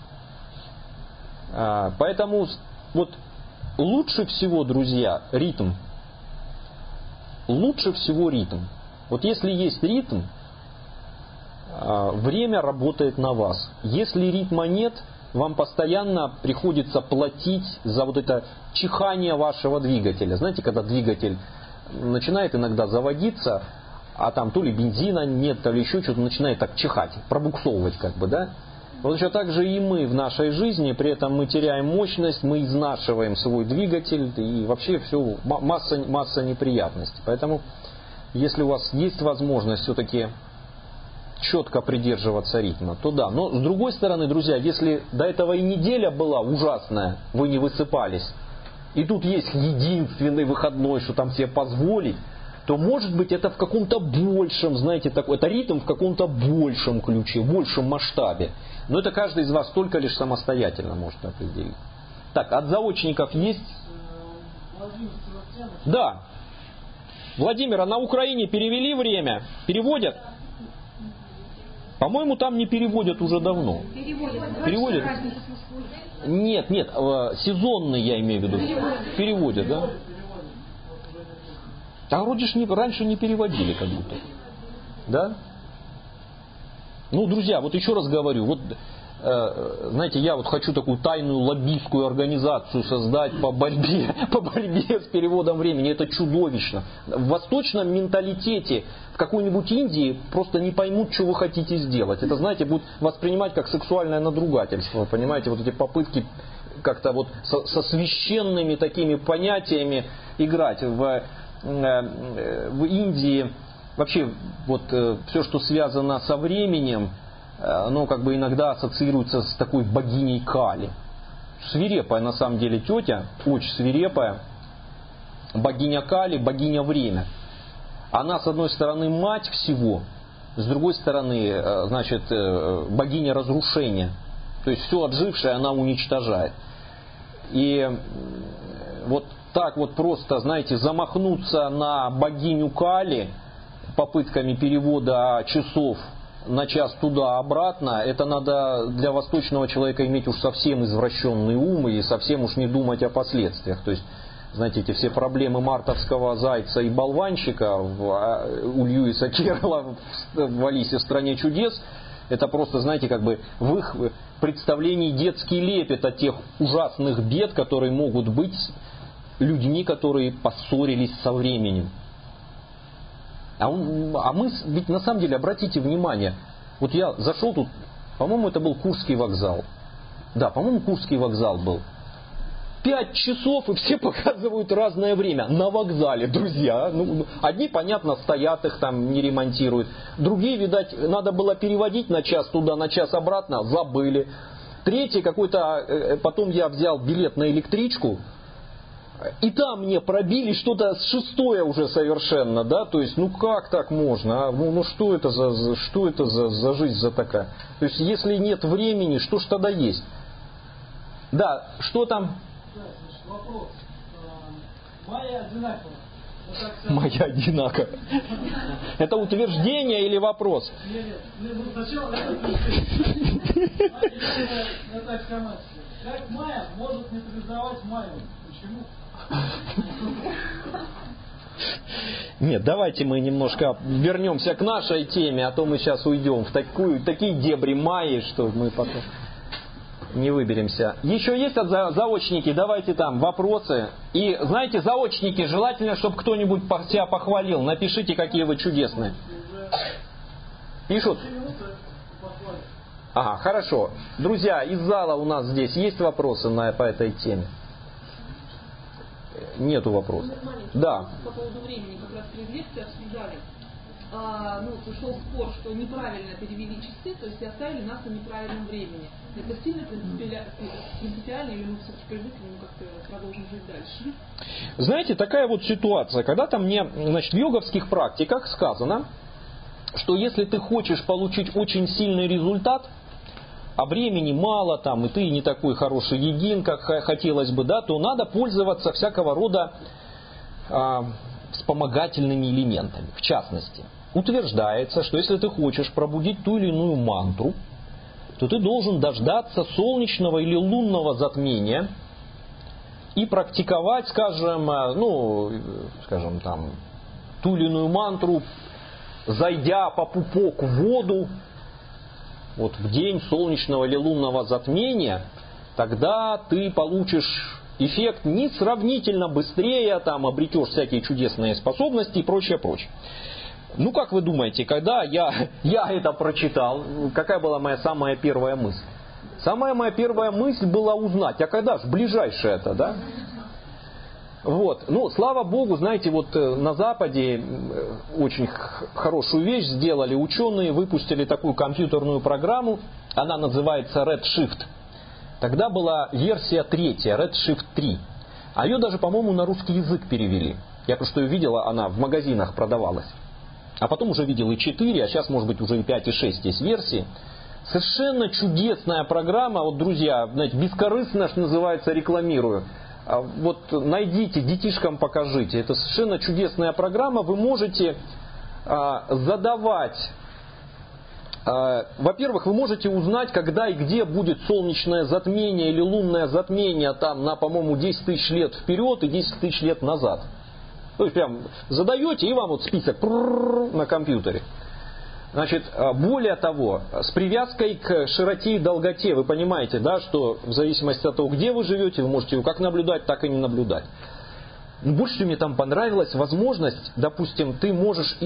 Поэтому лучше всего, друзья, ритм. Лучше всего ритм. Если есть ритм, время работает на вас. Если ритма нет, вам постоянно приходится платить за вот это чихание вашего двигателя. Знаете, когда двигатель начинает иногда заводиться, а там то ли бензина нет, то ли еще что-то, начинает так чихать, пробуксовывать как бы, да? Вот еще так же и мы в нашей жизни, при этом мы теряем мощность, мы изнашиваем свой двигатель, и вообще все, масса неприятностей. Поэтому, если у вас есть возможность все-таки четко придерживаться ритма, то да. Но с другой стороны, друзья, если до этого и неделя была ужасная, вы не высыпались, и тут есть единственный выходной, что там себе позволить, то может быть это в каком-то большем, знаете, это ритм в каком-то большем ключе, в большем масштабе. Но это каждый из вас только лишь самостоятельно может определить. Так, от заочников есть? Да. Владимир, а на Украине перевели время? Переводят? По-моему, там не переводят уже давно. Переводят? Нет, сезонный я имею в виду. Переводят, да? А вроде ж раньше не переводили как будто. Да? Ну, друзья, вот еще раз говорю, вот, знаете, я вот хочу такую тайную лоббистскую организацию создать по борьбе с переводом времени. Это чудовищно. В восточном менталитете в какой-нибудь Индии просто не поймут, что вы хотите сделать. Это, знаете, будут воспринимать как сексуальное надругательство. Понимаете, вот эти попытки как-то вот со священными такими понятиями играть. В Индии вообще вот все, что связано со временем, оно как бы иногда ассоциируется с такой богиней Кали. Свирепая на самом деле тетя, очень свирепая. Богиня Кали, богиня время. Она, с одной стороны, мать всего, с другой стороны, значит, богиня разрушения. То есть все отжившее она уничтожает. И вот так вот просто, знаете, замахнуться на богиню Кали попытками перевода часов на час туда-обратно, это надо для восточного человека иметь уж совсем извращенный ум и совсем уж не думать о последствиях. То есть, знаете, эти все проблемы мартовского зайца и болванщика у Льюиса Керрола в «Алисе в стране чудес», это просто, знаете, как бы в их представлении детский лепет от тех ужасных бед, которые могут быть людьми, которые поссорились со временем. А мы, ведь на самом деле, обратите внимание, вот я зашел тут, по-моему, это был Курский вокзал. Да, по-моему, Курский вокзал был. 5 часов, и все показывают разное время. На вокзале, друзья. Ну, одни, понятно, стоят, их там не ремонтируют. Другие, видать, надо было переводить на час туда, на час обратно, забыли. Третий какой-то, потом я взял билет на электричку, и там мне пробили что-то с 6-е уже совершенно, да, то есть, ну как так можно, а? Ну что это за жизнь за такая? То есть, если нет времени, что ж тогда есть? Да, что там? Да, значит, вопрос. Майя одинакова. Майя одинакова. Это утверждение или вопрос? Нет, ну сначала это утверждение. Это аксиоматика. Как Майя может нейтрализовать Майю? Почему? Нет, давайте мы немножко вернемся к нашей теме, а то мы сейчас уйдем в такие дебри Майи, что мы потом не выберемся. Еще есть заочники? Давайте там вопросы. И знаете, заочники, желательно, чтобы кто-нибудь себя похвалил. Напишите, какие вы чудесные. Пишут? Ага, хорошо. Друзья, из зала у нас здесь есть вопросы по этой теме? Нету вопросов. Да. По поводу времени, как раз перед лекцией обсуждали. Шел спор, что неправильно перевели часы, то есть оставили нас на неправильном времени. Это сильно принципиально, или мы все-таки привыкли, как-то продолжим жить дальше? Знаете, такая вот ситуация. Когда-то мне, в йоговских практиках сказано, что если ты хочешь получить очень сильный результат, а времени мало там, и ты не такой хороший йогин, как хотелось бы, да, то надо пользоваться всякого рода вспомогательными элементами. В частности, утверждается, что если ты хочешь пробудить ту или иную мантру, то ты должен дождаться солнечного или лунного затмения и практиковать, скажем, ту или иную мантру, зайдя по пупок в воду, вот в день солнечного или лунного затмения, тогда ты получишь эффект несравнительно быстрее, там обретешь всякие чудесные способности и прочее, прочее. Ну, как вы думаете, когда я это прочитал, какая была моя самая первая мысль? Самая моя первая мысль была узнать, а когда же ближайшее это, да? Вот. Ну, слава Богу, знаете, вот на Западе очень хорошую вещь сделали. Ученые выпустили такую компьютерную программу, она называется Redshift. Тогда была версия 3, Redshift 3. А ее даже, по-моему, на русский язык перевели. Я просто ее видела, она в магазинах продавалась. А потом уже видел и 4, а сейчас, может быть, уже и 5, и 6 есть версии. Совершенно чудесная программа. Вот, друзья, знаете, бескорыстно, что называется, рекламирую. Вот найдите, детишкам покажите. Это совершенно чудесная программа. Вы можете задавать... Во-первых, вы можете узнать, когда и где будет солнечное затмение или лунное затмение там на, по-моему, 10 тысяч лет вперед и 10 тысяч лет назад. То есть прям задаете, и вам вот список на компьютере. Значит, более того, с привязкой к широте и долготе, вы понимаете, да, что в зависимости от того, где вы живете, вы можете его как наблюдать, так и не наблюдать. Но больше всего мне там понравилась возможность, допустим, ты можешь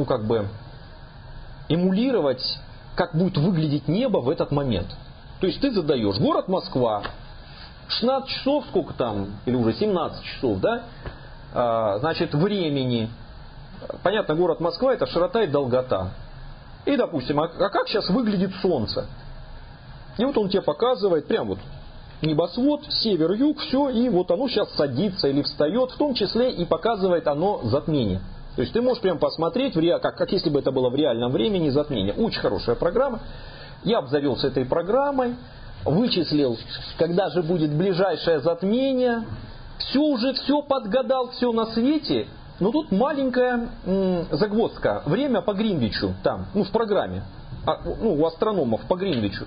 эмулировать, как будет выглядеть небо в этот момент. То есть ты задаешь город Москва, 16 часов, сколько там, или уже 17 часов, да, значит, времени. Понятно, город Москва это широта и долгота. И, допустим, а как сейчас выглядит Солнце? И вот он тебе показывает прям вот небосвод, север, юг, все, и вот оно сейчас садится или встает, в том числе и показывает оно затмение. То есть ты можешь прям посмотреть, как если бы это было в реальном времени затмение. Очень хорошая программа. Я обзавелся этой программой, вычислил, когда же будет ближайшее затмение, все подгадал, все на свете. Но тут маленькая загвоздка. Время по Гринвичу там, в программе. У астрономов по Гринвичу.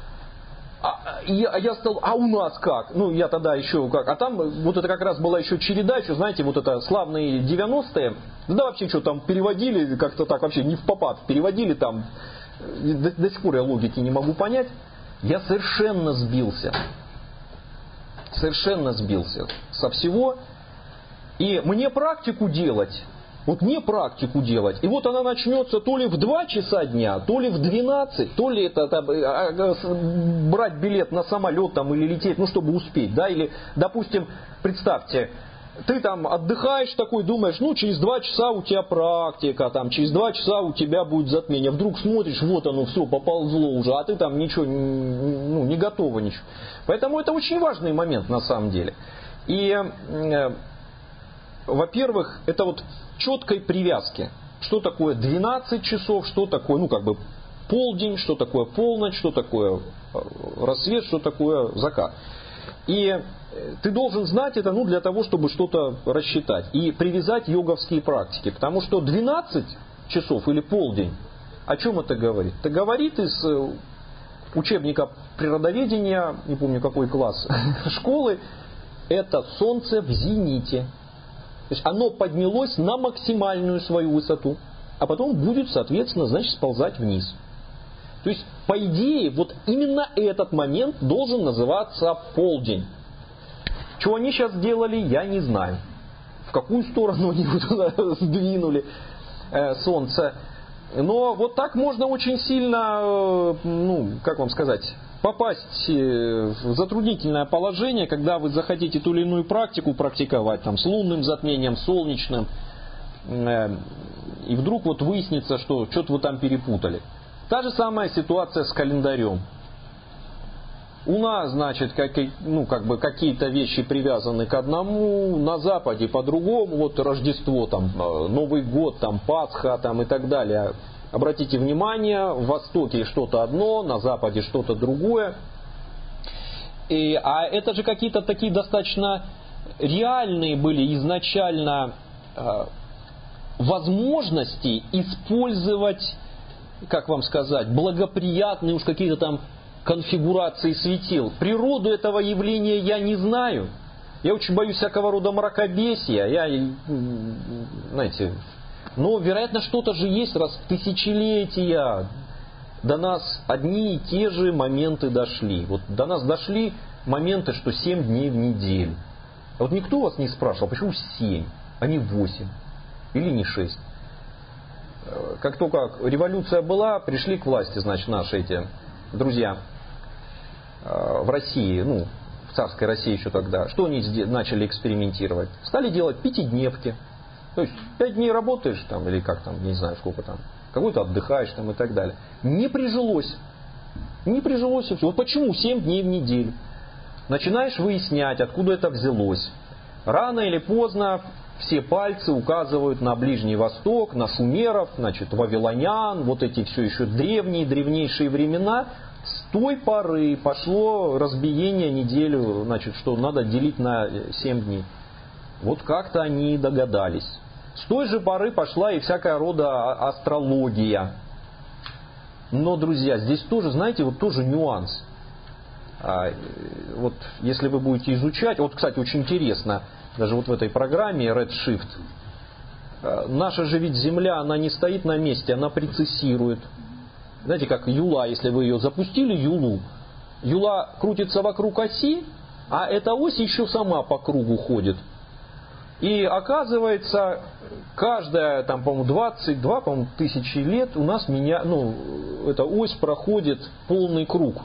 Я стал, а у нас как? Я тогда еще как? А там вот это как раз была еще череда, еще, знаете, вот это славные 90-е. Да вообще что там переводили, как-то так вообще не в попад переводили там. До сих пор я логики не могу понять. Я совершенно сбился. Совершенно сбился со всего. И мне практику делать. Вот мне практику делать. И вот она начнется то ли в 2 часа дня, то ли в 12, то ли это брать билет на самолет там, или лететь, чтобы успеть. Да? Или, допустим, представьте, ты там отдыхаешь такой, думаешь, через 2 часа у тебя практика, там, через 2 часа у тебя будет затмение. Вдруг смотришь, вот оно все, поползло уже, а ты там ничего, не готова ничего. Поэтому это очень важный момент на самом деле. И... Во-первых, это вот четкой привязки. Что такое 12 часов, что такое, полдень, что такое полночь, что такое рассвет, что такое закат. И ты должен знать это, для того, чтобы что-то рассчитать. И привязать йоговские практики. Потому что 12 часов или полдень, о чем это говорит? Это говорит из учебника природоведения, не помню какой класс, школы, это солнце в зените. То есть оно поднялось на максимальную свою высоту, а потом будет, соответственно, сползать вниз. То есть, по идее, вот именно этот момент должен называться полдень. Что они сейчас сделали, я не знаю. В какую сторону они туда сдвинули солнце. Но вот так можно очень сильно, попасть в затруднительное положение, когда вы захотите ту или иную практику практиковать, с лунным затмением, солнечным, и вдруг вот выяснится, что что-то вы там перепутали. Та же самая ситуация с календарем. У нас, какие-то вещи привязаны к одному, на Западе по-другому, вот Рождество, Новый год, Пасха и так далее. Обратите внимание, в Востоке что-то одно, на Западе что-то другое. А это же какие-то такие достаточно реальные были изначально возможности использовать, как вам сказать, благоприятные какие-то конфигурации светил. Природу этого явления я не знаю. Я очень боюсь всякого рода мракобесия. Но, вероятно, что-то же есть, раз в тысячелетия до нас одни и те же моменты дошли. Вот до нас дошли моменты, что 7 дней в неделю. А вот никто вас не спрашивал, почему 7, а не 8 или не 6. Как только революция была, пришли к власти, значит, наши эти друзья в России, ну, в царской России еще тогда. Что они начали экспериментировать? Стали делать пятидневки. То есть 5 дней работаешь там, или как там, не знаю сколько там, какой-то отдыхаешь там и так далее. Не прижилось. Не прижилось и все. Вот почему 7 дней в неделю? Начинаешь выяснять, откуда это взялось. Рано или поздно все пальцы указывают на Ближний Восток, на шумеров, значит, вавилонян, вот эти все еще древнейшие времена. С той поры пошло разбиение неделю, значит, что надо делить на 7 дней. Вот как-то они догадались. С той же поры пошла и всякая рода астрология. Но, друзья, здесь тоже, знаете, вот тоже нюанс. Вот если вы будете изучать, вот, кстати, очень интересно, даже вот в этой программе Redshift, наша же ведь Земля, она не стоит на месте, она прецессирует. Знаете, как юла, если вы ее запустили, юлу, юла крутится вокруг оси, а эта ось еще сама по кругу ходит. И оказывается, каждая, там, по-моему, 22, по-моему, тысячи лет у нас эта ось проходит полный круг.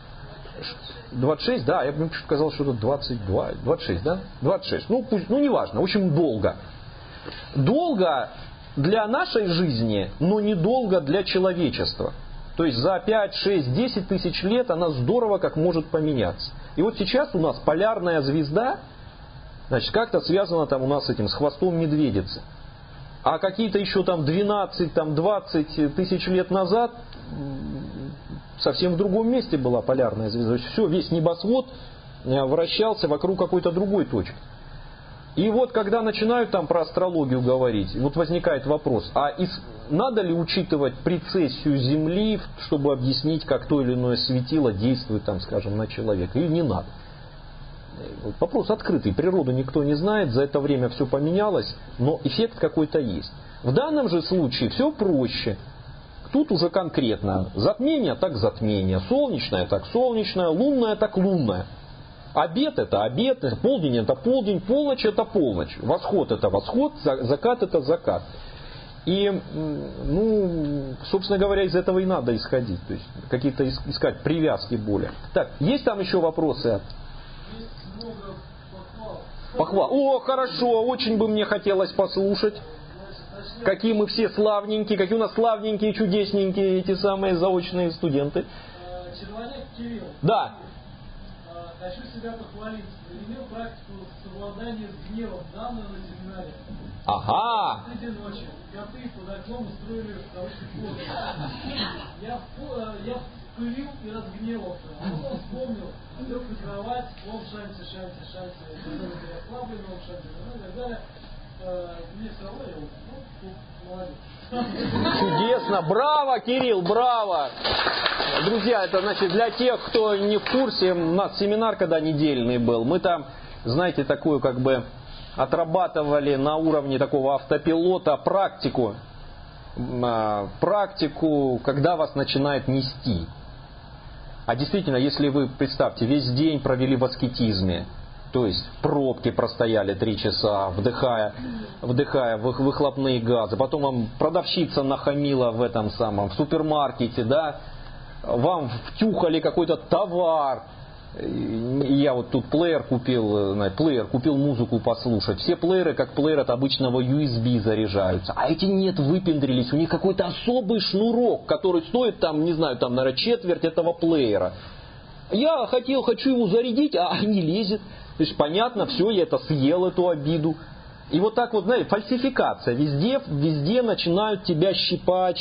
26, да, я бы сказал, что это 22, 26, да? 26, ну, пусть, ну, неважно, в общем, долго. Долго для нашей жизни, но недолго для человечества. То есть за 5, 6, 10 тысяч лет она здорово как может поменяться. И вот сейчас у нас полярная звезда, значит, как-то связана там у нас с этим, с хвостом медведицы. А какие-то еще там 12, там 20 тысяч лет назад совсем в другом месте была полярная звезда. То есть все, весь небосвод вращался вокруг какой-то другой точки. И вот когда начинают там про астрологию говорить, вот возникает вопрос, надо ли учитывать прецессию Земли, чтобы объяснить, как то или иное светило действует, там, скажем, на человека, или не надо? Вопрос открытый, природу никто не знает, за это время все поменялось, но эффект какой-то есть. В данном же случае все проще. Тут уже конкретно затмение так затмение, солнечное так солнечное, лунное так лунное. Обед это обед, полдень это полдень, полночь это полночь, восход это восход, закат это закат. И, собственно говоря, из этого и надо исходить, то есть какие-то искать привязки более. Так, есть там еще вопросы? Похвал. О, хорошо, очень бы мне хотелось послушать. Какие мы все славненькие, какие у нас славненькие, чудесненькие эти самые заочные студенты. Червоняк Кирилл. Да. Хочу себя похвалить. Имел практику совладания с гневом данного на семинаре. Ага. Среди ночи коты под окном устроили хороший фото. Я вспылил и разгневался. А потом вспомнил, лег на кровать, он шанси, я слаблен, он шанси, и так далее. Мне все равно, молодец. Чудесно, браво, Кирилл, браво! Друзья, это значит для тех, кто не в курсе, у нас семинар когда недельный был, мы там, знаете, такую как бы отрабатывали на уровне такого автопилота практику, когда вас начинает нести. А действительно, если вы, представьте, весь день провели в аскетизме, то есть в пробке простояли 3 часа, вдыхая выхлопные газы. Потом вам продавщица нахамила в супермаркете, да, вам втюхали какой-то товар. Я вот тут плеер купил музыку послушать. Все плееры, как плеер от обычного USB заряжаются. А эти нет, выпендрились. У них какой-то особый шнурок, который стоит там, не знаю, там, наверное, четверть этого плеера. Я хочу его зарядить, а не лезет. То есть, понятно, все, я это съел, эту обиду. И вот так вот, знаете, фальсификация. Везде начинают тебя щипать.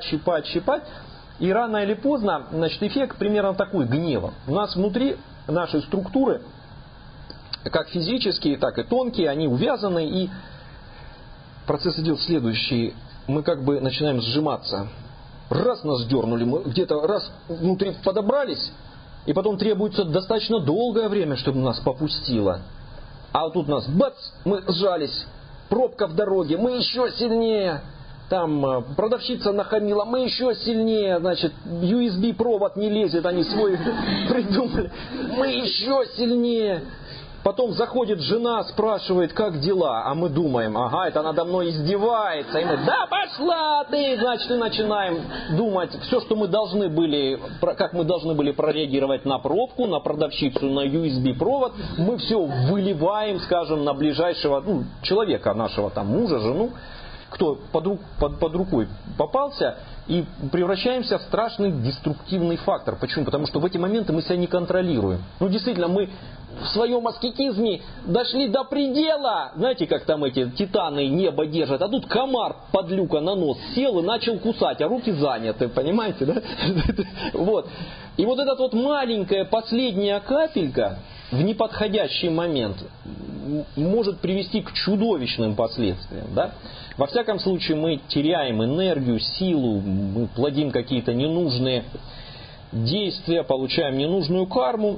И рано или поздно, значит, эффект примерно такой, гнева. У нас внутри нашей структуры, как физические, так и тонкие, они увязаны. И процесс идет следующий. Мы как бы начинаем сжиматься. Раз нас дернули, мы где-то раз внутри подобрались, и потом требуется достаточно долгое время, чтобы нас попустило. А вот тут нас, бац, мы сжались, пробка в дороге, мы еще сильнее. там продавщица нахамила, мы еще сильнее, значит, USB провод не лезет, они свой придумали, мы еще сильнее. Потом заходит жена, спрашивает, как дела, а мы думаем, ага, это надо мной издевается. И мы, да пошла ты, значит, и начинаем думать, все, что мы должны были, как мы должны были прореагировать на пробку, на продавщицу, на USB провод, мы все выливаем, скажем, на ближайшего человека нашего, там, мужа, жену, кто под рукой попался, и превращаемся в страшный деструктивный фактор. Почему? Потому что в эти моменты мы себя не контролируем. Действительно, мы в своем аскетизме дошли до предела. Знаете, как там эти титаны небо держат, а тут комар подлюка на нос сел и начал кусать, а руки заняты, понимаете, да? Вот. И вот эта вот маленькая последняя капелька в неподходящий момент может привести к чудовищным последствиям, да? Во всяком случае, мы теряем энергию, силу, мы плодим какие-то ненужные действия, получаем ненужную карму.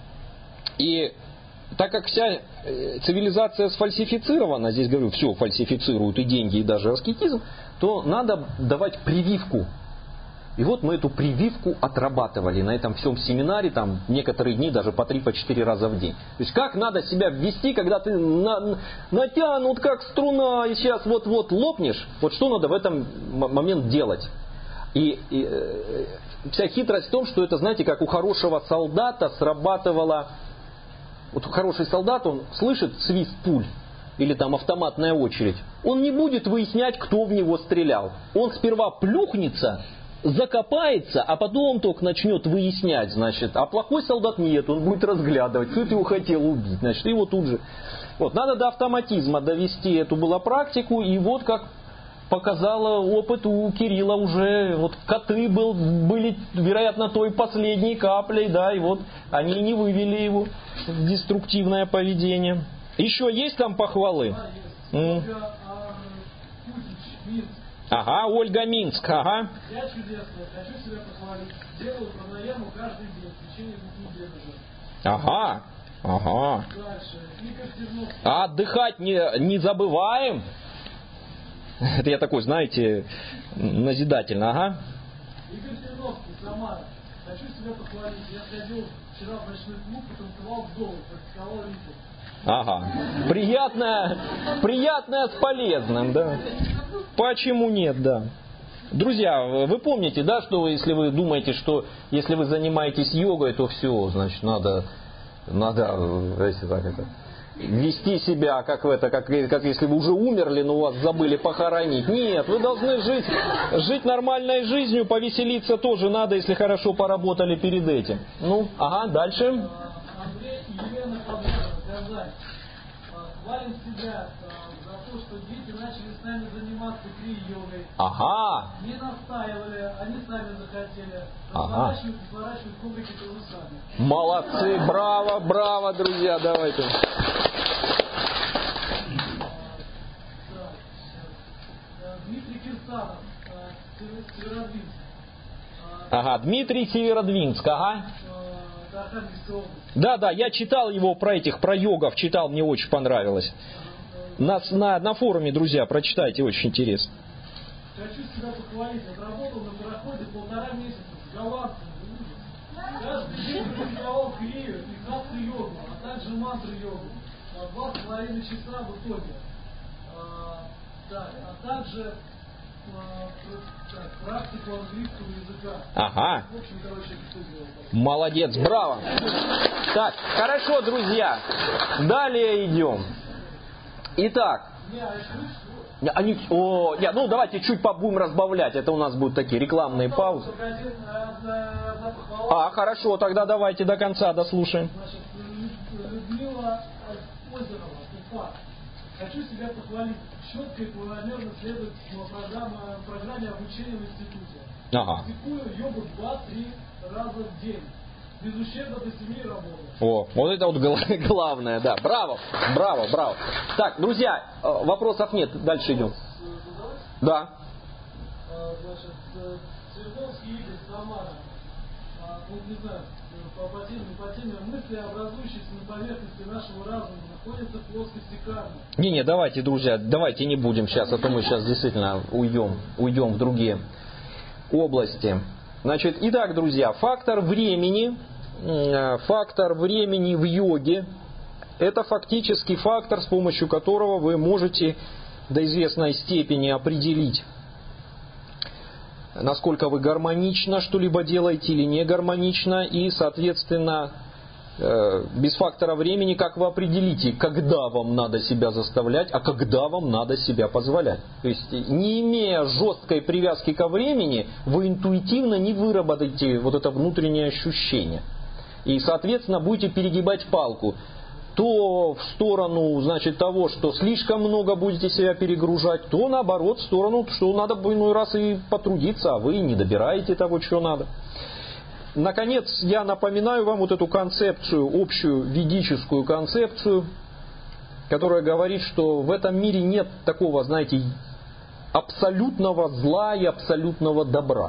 И так как вся цивилизация сфальсифицирована, здесь говорю, все фальсифицируют, и деньги, и даже аскетизм, то надо давать прививку. И вот мы эту прививку отрабатывали на этом всем семинаре, там некоторые дни даже по 3-4 раза в день. То есть как надо себя ввести, когда ты натянут как струна, и сейчас вот-вот лопнешь, вот что надо в этом момент делать. И вся хитрость в том, что это, знаете, как у хорошего солдата срабатывало. Вот хороший солдат, он слышит свист пуль или там автоматная очередь. Он не будет выяснять, кто в него стрелял. Он сперва плюхнется, закопается, а потом только начнет выяснять, значит. А плохой солдат нет, он будет разглядывать, кто его хотел убить, значит, его тут же. Вот, надо до автоматизма довести эту было практику, и вот как показало опыт у Кирилла уже, вот коты были, вероятно, той последней каплей, да, и вот они не вывели его в деструктивное поведение. Еще есть там похвалы? Ага, Ольга Минск, ага. Я чудесная, хочу себя похвалить. Делаю пранаяму каждый день, в течение 2 недель уже. Ага, ага. Дальше. Игорь Терновский. А отдыхать не забываем. Это я такой, знаете, назидательно, ага. Игорь Терновский, Самара. Хочу себя похвалить. Я сходил вчера в ночной клуб, потанцевал в долу, практиковал ритм. Ага. Приятное с полезным, да. Почему нет, да. Друзья, вы помните, да, что если вы думаете, что если вы занимаетесь йогой, то все, значит, надо если так это, вести себя, как если вы уже умерли, но вас забыли похоронить. Нет, вы должны жить нормальной жизнью, повеселиться тоже надо, если хорошо поработали перед этим. Ну, ага, дальше. Андрей и Елена Казань. Хвалим себя за то, что дети начали с нами заниматься крия-йогой. Ага. Не настаивали, они сами захотели. Ага. Разворачивают коврики тоже сами. Молодцы, браво, друзья, давайте. Дмитрий Кирсанов, Северодвинск. Ага, Дмитрий Северодвинск, ага. Архангельская область. Да, я читал его про йогов, читал, мне очень понравилось. На форуме, друзья, прочитайте, очень интересно. Хочу себя похвалить, отработал на пароходе 1,5 месяца с голландцами. Каждый день практиковал крию и хатха-йогу, а также мантру-йогу. 2,5 часа в итоге. А также практику английского языка. Ага. В общем, все делал. Молодец, браво. Так, хорошо, друзья. Далее идем. Итак. Давайте чуть будем разбавлять. Это у нас будут такие рекламные паузы. Хорошо, тогда давайте до конца дослушаем. Значит, Людмила Озерова, Уфа. Хочу себя похвалить. Четко и планомерно следует программе обучения в институте. Ага. Практикую йогу 2-3 раза в день. Без ущерба для семьи и работы. Вот это вот главное, да. Браво. Так, друзья, вопросов нет. Дальше идем. Да. Значит, Свердловский Игорь, Самара. вот не знаю, по теме мысли, образующиеся на поверхности нашего разума, находятся в плоскости кармы. Не, давайте, друзья, давайте не будем сейчас, а то мы сейчас действительно уйдем в другие области. Значит, итак, друзья, фактор времени в йоге — это фактически фактор, с помощью которого вы можете до известной степени определить, насколько вы гармонично что-либо делаете или не гармонично, и, соответственно, без фактора времени, как вы определите, когда вам надо себя заставлять, а когда вам надо себя позволять. То есть, не имея жесткой привязки ко времени, вы интуитивно не выработаете вот это внутреннее ощущение. И, соответственно, будете перегибать палку. То в сторону, значит, того, что слишком много будете себя перегружать, то наоборот, в сторону, что надо бы иной раз и потрудиться, а вы не добираете того, что надо. Наконец, я напоминаю вам вот эту концепцию, общую ведическую концепцию, которая говорит, что в этом мире нет такого, знаете, абсолютного зла и абсолютного добра.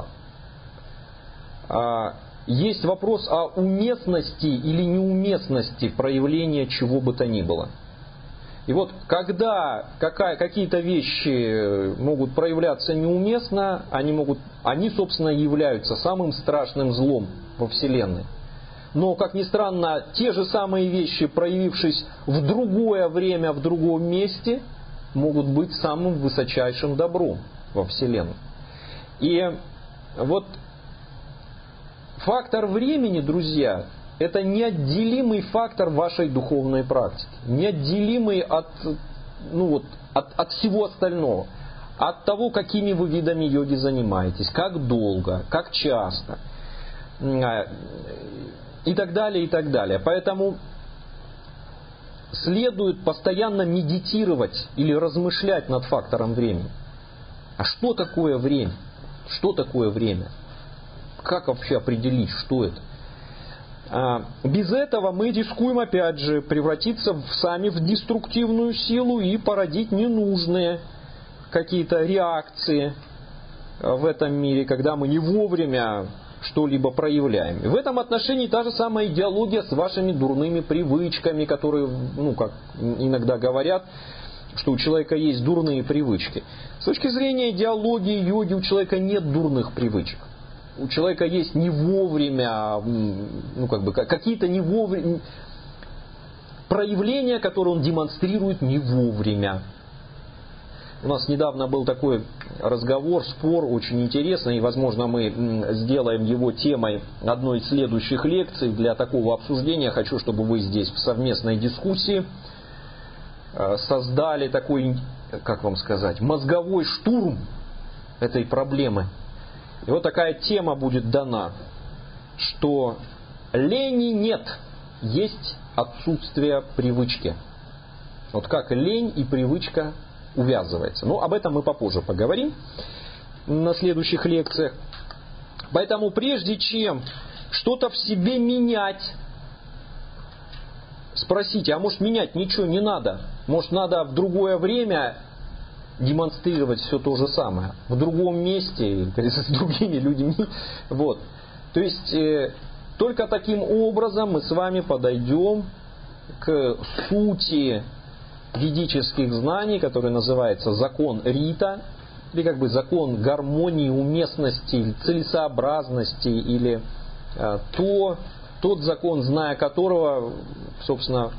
Есть вопрос о уместности или неуместности проявления чего бы то ни было. И вот когда какие-то вещи могут проявляться неуместно, они, собственно, являются самым страшным злом во Вселенной. Но, как ни странно, те же самые вещи, проявившись в другое время, в другом месте, могут быть самым высочайшим добром во Вселенной. И вот фактор времени, друзья, это неотделимый фактор вашей духовной практики. Неотделимый от всего остального. От того, какими вы видами йоги занимаетесь, как долго, как часто. И так далее, и так далее. Поэтому следует постоянно медитировать или размышлять над фактором времени. А что такое время? Что такое время? Как вообще определить, что это? Без этого мы рискуем, опять же, превратиться сами в деструктивную силу и породить ненужные какие-то реакции в этом мире, когда мы не вовремя что-либо проявляем. И в этом отношении та же самая идеология с вашими дурными привычками, которые, как иногда говорят, что у человека есть дурные привычки. С точки зрения идеологии йоги у человека нет дурных привычек. У человека есть не вовремя, какие-то не вовремя проявления, которые он демонстрирует не вовремя. У нас недавно был такой разговор, спор очень интересный, и, возможно, мы сделаем его темой одной из следующих лекций. Для такого обсуждения хочу, чтобы вы здесь в совместной дискуссии создали такой, мозговой штурм этой проблемы. И вот такая тема будет дана, что лени нет, есть отсутствие привычки. Вот как лень и привычка увязывается. Но об этом мы попозже поговорим на следующих лекциях. Поэтому прежде чем что-то в себе менять, спросите, а может менять ничего не надо? Может надо в другое время демонстрировать все то же самое, в другом месте, с другими людьми. Вот. То есть только таким образом мы с вами подойдем к сути ведических знаний, который называется закон Рита, или закон гармонии, уместности, целесообразности, или тот закон, зная которого, собственно,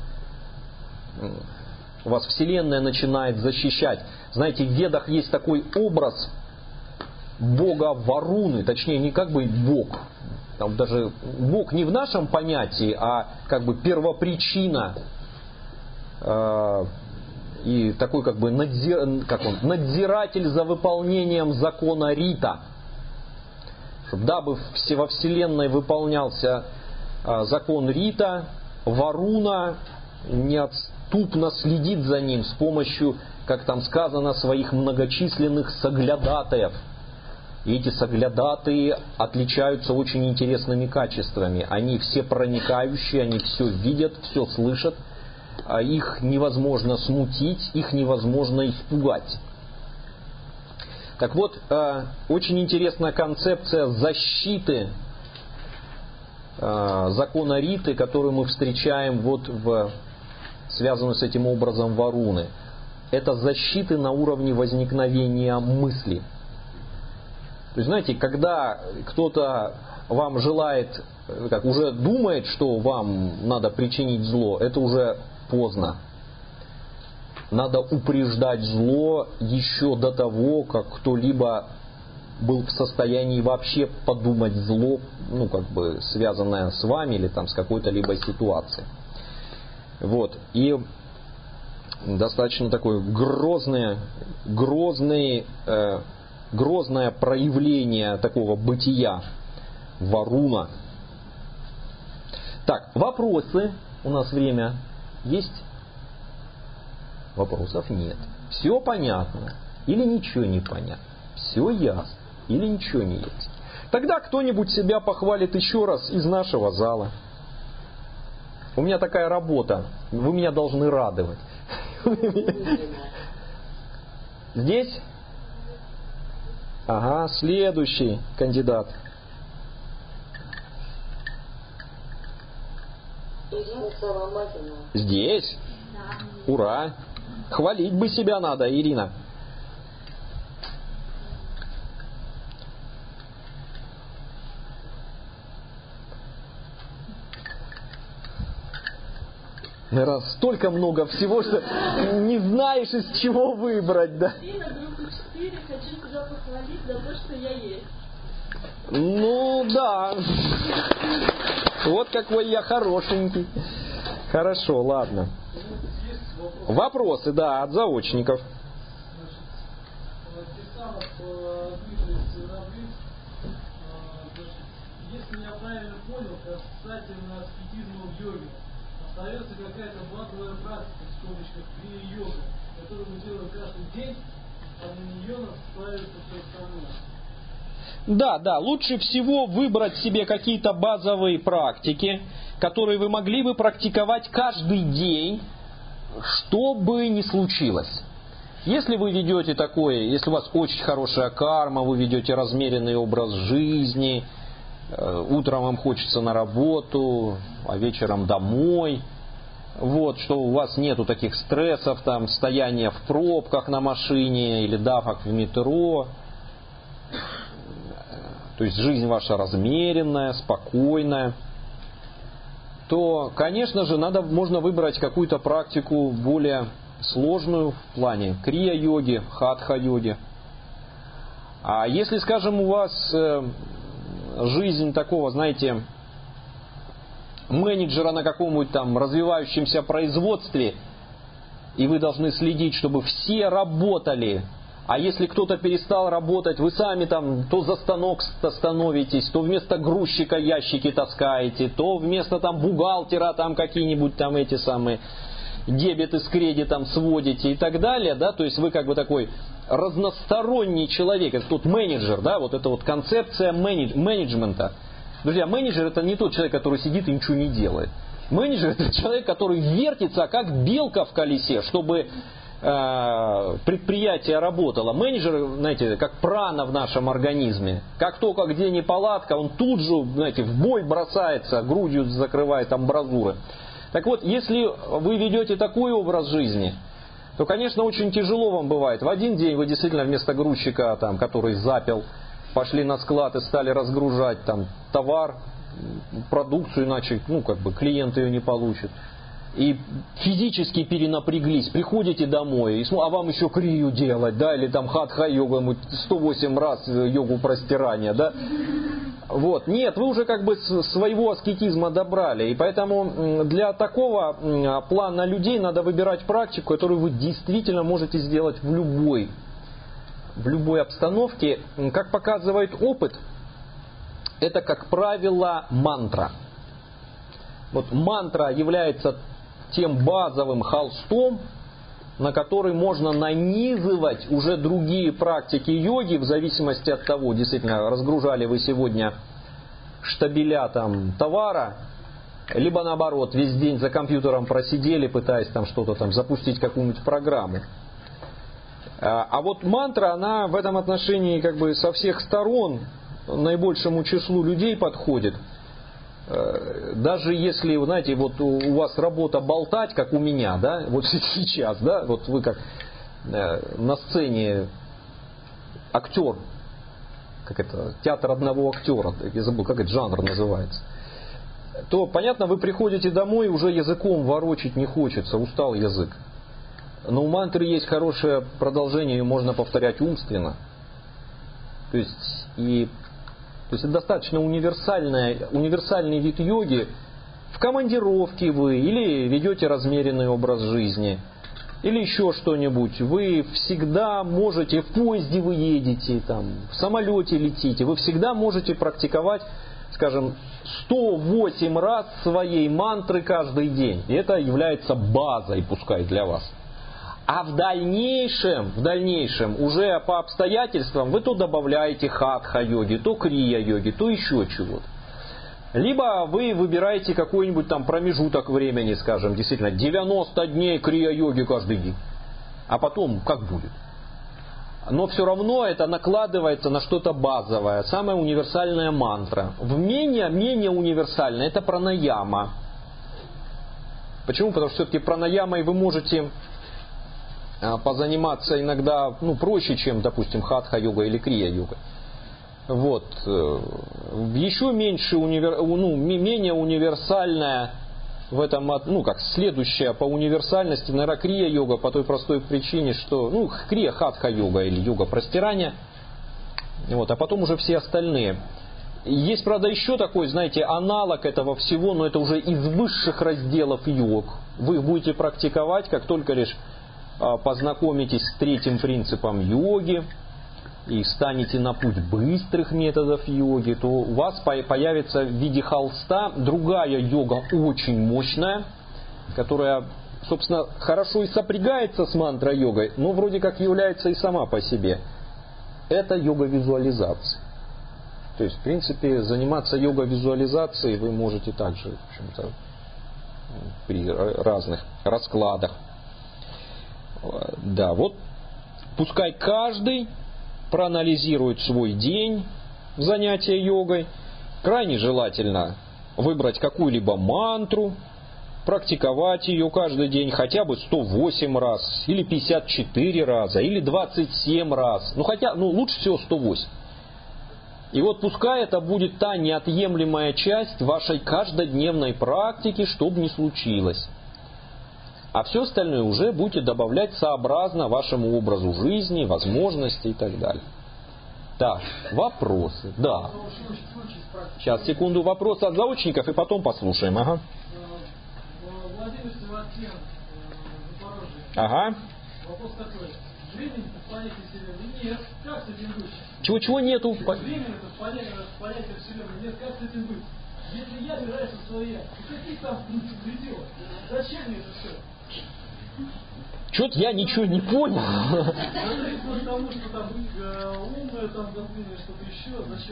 вас Вселенная начинает защищать. Знаете, в Ведах есть такой образ бога Варуны, точнее не Бог, там даже Бог не в нашем понятии, а первопричина и такой надзиратель за выполнением закона Рита. Дабы во Вселенной выполнялся закон Рита, Варуна неотступно следит за ним с помощью, как там сказано, своих многочисленных соглядатаев. И эти соглядатые отличаются очень интересными качествами. Они все проникающие, они все видят, все слышат. Их невозможно смутить, их невозможно испугать. Так вот, очень интересная концепция защиты закона Риты, который мы встречаем вот связанную с этим образом Варуны. Это защиты на уровне возникновения мысли. То есть, знаете, когда кто-то вам желает, уже думает, что вам надо причинить зло, это уже поздно. Надо упреждать зло еще до того, как кто-либо был в состоянии вообще подумать зло, связанное с вами или с какой-то либо ситуацией. Вот. И достаточно такое грозное проявление такого бытия Варуна. Так, вопросы. У нас время есть? Вопросов нет. Все понятно или ничего не понятно? Все ясно или ничего не ясно? Тогда кто-нибудь себя похвалит еще раз из нашего зала. У меня такая работа. Вы меня должны радовать. Здесь? Ага, следующий кандидат. Здесь? Ура! Хвалить бы себя надо, Ирина. Наверное, столько много всего, что не знаешь, из чего выбрать, да? Группу 4, хочу себя похвалить за то, что я есть. Ну да. Вот какой я хорошенький. Хорошо, ладно. Вопросы, да, от заочников. Если я правильно понял, касательно аскетизма в йоге, остается какая-то базовая практика, в скобочках, крия-йога, которую мы делаем каждый день, а на нее нас ставится все остальное. Да, лучше всего выбрать себе какие-то базовые практики, которые вы могли бы практиковать каждый день, что бы ни случилось. Если вы ведете такое, если у вас очень хорошая карма, вы ведете размеренный образ жизни, утром вам хочется на работу, а вечером домой, что у вас нету таких стрессов, стояния в пробках на машине или давок в метро, то есть жизнь ваша размеренная, спокойная, то, конечно же, можно выбрать какую-то практику более сложную в плане крия-йоги, хатха-йоги. А если, скажем, у вас жизнь такого, знаете, менеджера на каком-нибудь развивающемся производстве, и вы должны следить, чтобы все работали, а если кто-то перестал работать, вы сами то за станок становитесь, то вместо грузчика ящики таскаете, то вместо бухгалтера какие-нибудь эти самые дебеты с кредитом сводите и так далее, да, то есть вы такой разносторонний человек, это тот менеджер, да, вот это концепция менеджмента. Друзья, менеджер это не тот человек, который сидит и ничего не делает. Менеджер это человек, который вертится как белка в колесе, чтобы предприятие работало. Менеджер, знаете, как прана в нашем организме. Как только где неполадка, он тут же, знаете, в бой бросается, грудью закрывает амбразуры. Так вот, если вы ведете такой образ жизни, то, конечно, очень тяжело вам бывает. В один день вы действительно вместо грузчика, который запил, пошли на склад и стали разгружать товар, продукцию, иначе клиент ее не получит. И физически перенапряглись, приходите домой, а вам еще крию делать, да, или хатха-йогу, 108 раз йогу простирания, да. Нет, вы уже своего аскетизма добрали, и поэтому для такого плана людей надо выбирать практику, которую вы действительно можете сделать в любой обстановке. Как показывает опыт, это, как правило, мантра. Мантра является тем базовым холстом, на который можно нанизывать уже другие практики йоги, в зависимости от того, действительно, разгружали вы сегодня штабеля товара, либо наоборот, весь день за компьютером просидели, пытаясь что-то запустить, какую-нибудь программу. А мантра, она в этом отношении со всех сторон наибольшему числу людей подходит. даже если, вы знаете, вот у вас работа болтать, как у меня, да, вот сейчас, да, вот вы как на сцене актер, как это, театр одного актера, я забыл, как этот жанр называется, то, понятно, вы приходите домой, и уже языком ворочить не хочется, устал язык. Но у мантры есть хорошее продолжение, ее можно повторять умственно. То есть это достаточно универсальный вид йоги. В командировке вы или ведете размеренный образ жизни, или еще что-нибудь. Вы всегда можете, в поезде вы едете, там, в самолете летите, вы всегда можете практиковать, скажем, 108 раз своей мантры каждый день. И это является базой, пускай, для вас. А в дальнейшем, уже по обстоятельствам вы то добавляете хатха-йоги, то крия-йоги, то еще чего-то. Либо вы выбираете какой-нибудь там промежуток времени, скажем, действительно, 90 дней крия-йоги каждый день. А потом как будет? Но все равно это накладывается на что-то базовое, самая универсальная мантра. Менее универсальная это пранаяма. Почему? Потому что все-таки пранаямой вы можете позаниматься иногда проще, чем, допустим, хатха-йога или крия-йога. Вот. Еще менее универсальная в этом, как следующая по универсальности, наверное, крия-йога по той простой причине, что, крия хатха-йога или йога простирания, вот, а потом уже все остальные. Есть, правда, еще такой, знаете, аналог этого всего, но это уже из высших разделов йог. Вы будете практиковать, как только лишь познакомитесь с третьим принципом йоги и станете на путь быстрых методов йоги, то у вас появится в виде холста другая йога, очень мощная, которая, собственно, хорошо и сопрягается с мантра-йогой, но вроде как является и сама по себе. Это йога визуализации. То есть, в принципе, заниматься йога-визуализацией вы можете также, в общем-то, при разных раскладах. Да, вот пускай каждый проанализирует свой день в занятии йогой. Крайне желательно выбрать какую-либо мантру, практиковать ее каждый день хотя бы 108 раз, или 54 раза, или 27 раз. Лучше всего 108. И вот пускай это будет та неотъемлемая часть вашей каждодневной практики, что бы ни случилось. А все остальное уже будете добавлять сообразно вашему образу жизни, возможности и так далее. Так, вопросы. Да. Сейчас, секунду, вопросы от заочников и потом послушаем. Ага. Владимир Севастьян, Запорожье. Ага. Вопрос такой. Времени в понятии Вселенной нет. Как с этим быть? Чего нету? Времени в понятии Вселенной нет. Как с этим быть? Если я опираюсь на свои, каких там пределов? Зачем мне это все? Что-то я ничего не понял. Потому что там умное, там дополнение что-то еще, зачем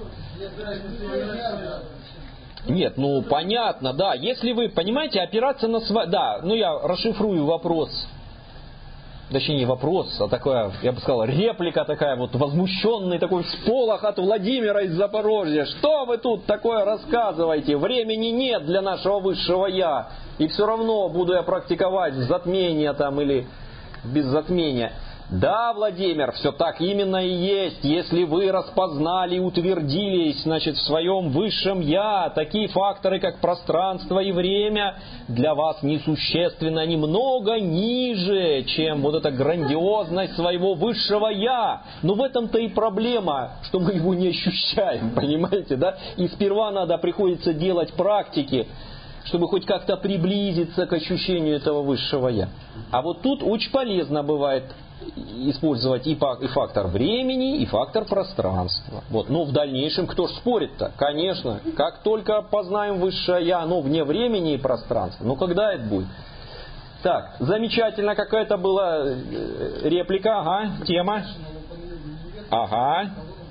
это все? Нет, понятно, да. Если вы, понимаете, опираться на свои... Да, я расшифрую вопрос. Точнее, не вопрос, а такая, я бы сказал, реплика такая, вот возмущенный такой всполох от Владимира из Запорожья. Что вы тут такое рассказываете? Времени нет для нашего высшего Я. И все равно буду я практиковать затмение там или без затмения. Да, Владимир, все так именно и есть. Если вы распознали и утвердились, в своем высшем Я, такие факторы, как пространство и время, для вас несущественно немного ниже, чем вот эта грандиозность своего высшего Я. Но в этом-то и проблема, что мы его не ощущаем, понимаете, да? И сперва приходится делать практики, чтобы хоть как-то приблизиться к ощущению этого высшего Я. А вот тут очень полезно бывает использовать и фактор времени, и фактор пространства. Вот. Но в дальнейшем кто ж спорит-то? Конечно, как только познаем высшее Я, оно вне времени и пространства. Когда это будет? Так, замечательно, какая-то была реплика, ага, тема. Ага.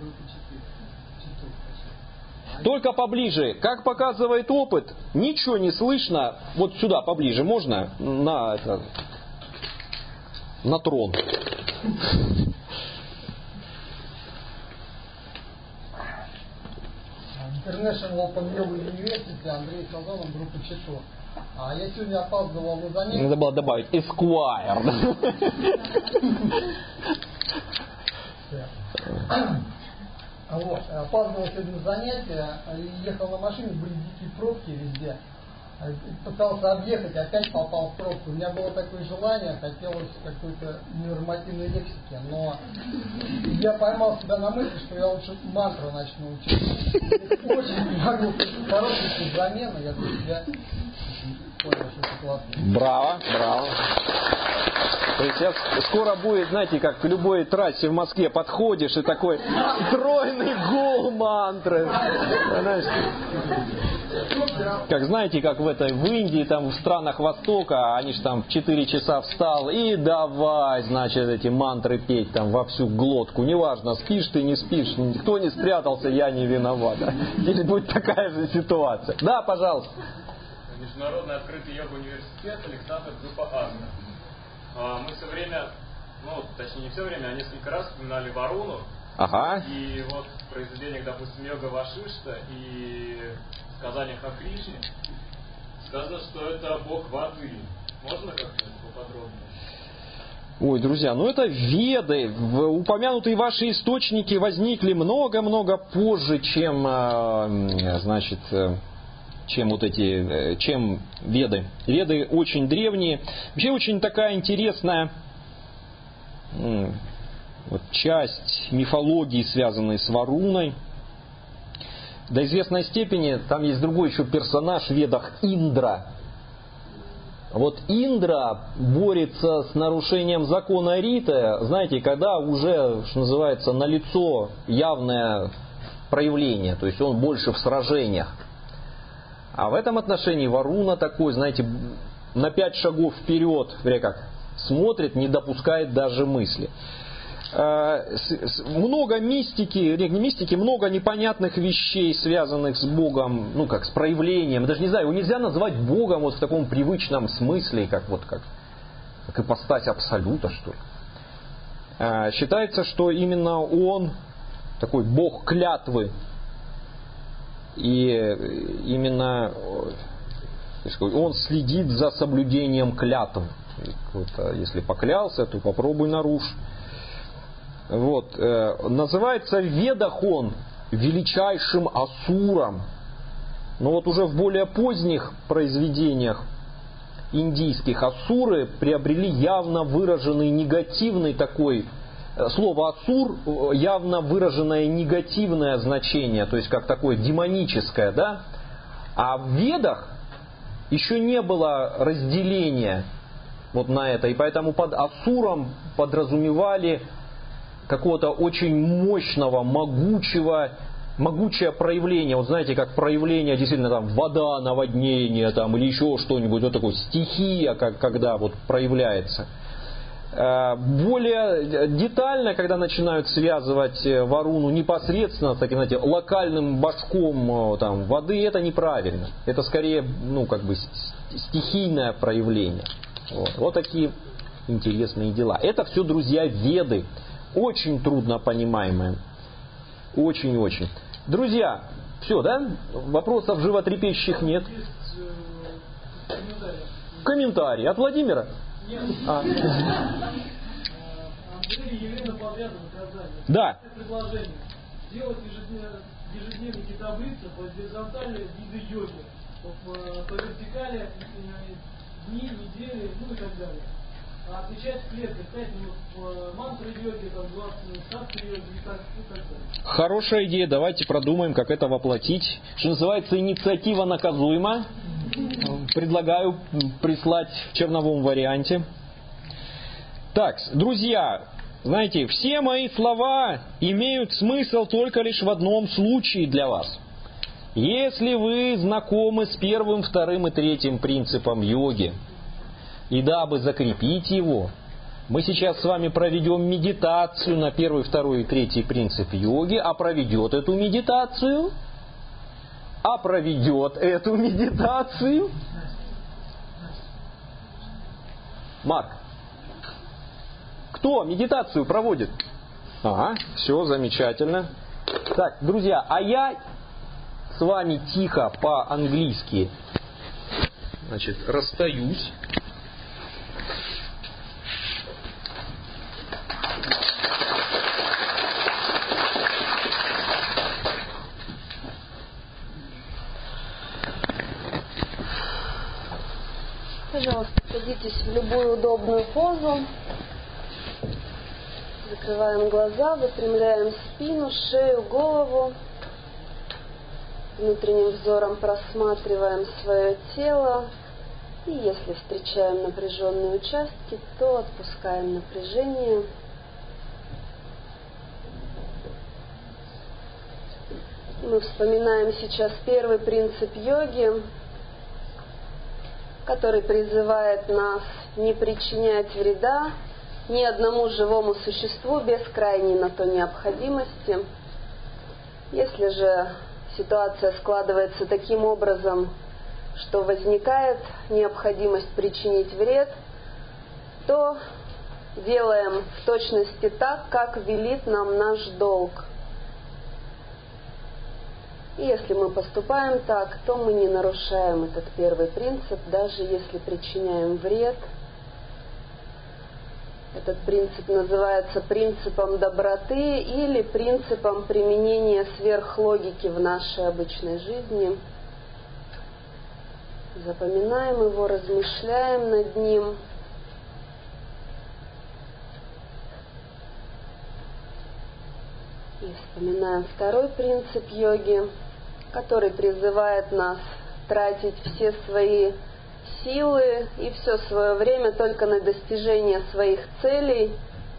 Только поближе. Как показывает опыт, ничего не слышно. Вот сюда поближе можно? На трон. International Open Yoga University, Андрей Сазонов, группа ЧИТО. А я сегодня опаздывал на занятие. Надо было добавить Esquire. Вот, опаздывал сегодня на занятия, ехал на машине, были дикие пробки везде. Пытался объехать, опять попал в пробку. У меня было такое желание, хотелось какой-то ненормативной лексики, но я поймал себя на мысли, что я лучше мантру начну учить. Очень помогу. Хорошая замена, я для себя понял, что это классно. Браво, браво. То есть сейчас скоро будет, знаете, как к любой трассе в Москве подходишь и такой стройный гул мантры. Знаешь, как знаете, как в Индии, там в странах Востока, они же там в 4 часа встал и давай, значит, эти мантры петь там во всю глотку. Неважно, спишь ты, не спишь, кто не спрятался, я не виноват. Здесь будет такая же ситуация. Да, пожалуйста. Международный открытый йога-университет, Александр, группа Азна. Мы все время, точнее не все время, а несколько раз вспоминали Варуну. Ага. И вот в произведениях, допустим, Йога Вашишта и сказаниях о Кришне сказано, что это бог воды. Можно как-то поподробнее? Ой, друзья, это Веды. Упомянутые ваши источники возникли много-много позже, чем чем Веды. Веды очень древние. Вообще очень такая интересная часть мифологии, связанной с Варуной. До известной степени там есть другой еще персонаж в Ведах — Индра. Вот Индра борется с нарушением закона Риты, знаете, когда уже, что называется, налицо явное проявление, то есть он больше в сражениях. А в этом отношении Варуна такой, знаете, на 5 шагов вперед, смотрит, не допускает даже мысли. Много мистики, много непонятных вещей, связанных с Богом, с проявлением. Даже не знаю, его нельзя назвать Богом в таком привычном смысле, как ипостась абсолюта, что ли. Считается, что именно он такой Бог клятвы. И именно он следит за соблюдением клятв. Если поклялся, то попробуй нарушь. Называется в Ведах он величайшим асуром. Но уже в более поздних произведениях индийских асуры приобрели явно выраженный негативный такой. Слово «асур» явно выраженное негативное значение, то есть как такое демоническое, да? А в Ведах еще не было разделения на это, и поэтому под асуром подразумевали какого-то очень мощного, могучее проявление. Знаете, как проявление действительно там вода, наводнение там, или еще что-нибудь, такое стихия, когда проявляется. Более детально, когда начинают связывать Варуну непосредственно с таким, знаете, локальным башком воды, это неправильно. Это скорее, стихийное проявление. Вот такие интересные дела. Это все, друзья, Веды. Очень трудно понимаемые. Очень-очень. Друзья, все, да? Вопросов животрепещущих нет? Комментарий от Владимира? Нет. Андрей и Елена подряд наказали. Да. Предложение. Делать ежедневники таблицы по горизонтали виды йоги. По вертикали дни, недели, и так далее. А отвечать в клетках 5 минут мантры йоги, 20 минут садхи йоги и так далее. Хорошая идея, давайте продумаем, как это воплотить. Что называется, инициатива наказуема. Предлагаю прислать в черновом варианте. Так, друзья, знаете, все мои слова имеют смысл только лишь в одном случае для вас. Если вы знакомы с первым, вторым и третьим принципом йоги, и дабы закрепить его, мы сейчас с вами проведем медитацию на первый, второй и третий принцип йоги, а проведет эту медитацию Марк. Кто медитацию проводит? Ага, все, замечательно. Так, друзья, а я с вами тихо по-английски, значит, расстаюсь. Пожалуйста, садитесь в любую удобную позу. Закрываем глаза, выпрямляем спину, шею, голову. Внутренним взором просматриваем свое тело. И если встречаем напряженные участки, то отпускаем напряжение. Мы вспоминаем сейчас первый принцип йоги, который призывает нас не причинять вреда ни одному живому существу без крайней на то необходимости. Если же ситуация складывается таким образом, что возникает необходимость причинить вред, то делаем в точности так, как велит нам наш долг. И если мы поступаем так, то мы не нарушаем этот первый принцип, даже если причиняем вред. Этот принцип называется принципом доброты или принципом применения сверхлогики в нашей обычной жизни. Запоминаем его, размышляем над ним. И вспоминаем второй принцип йоги, который призывает нас тратить все свои силы и все свое время только на достижение своих целей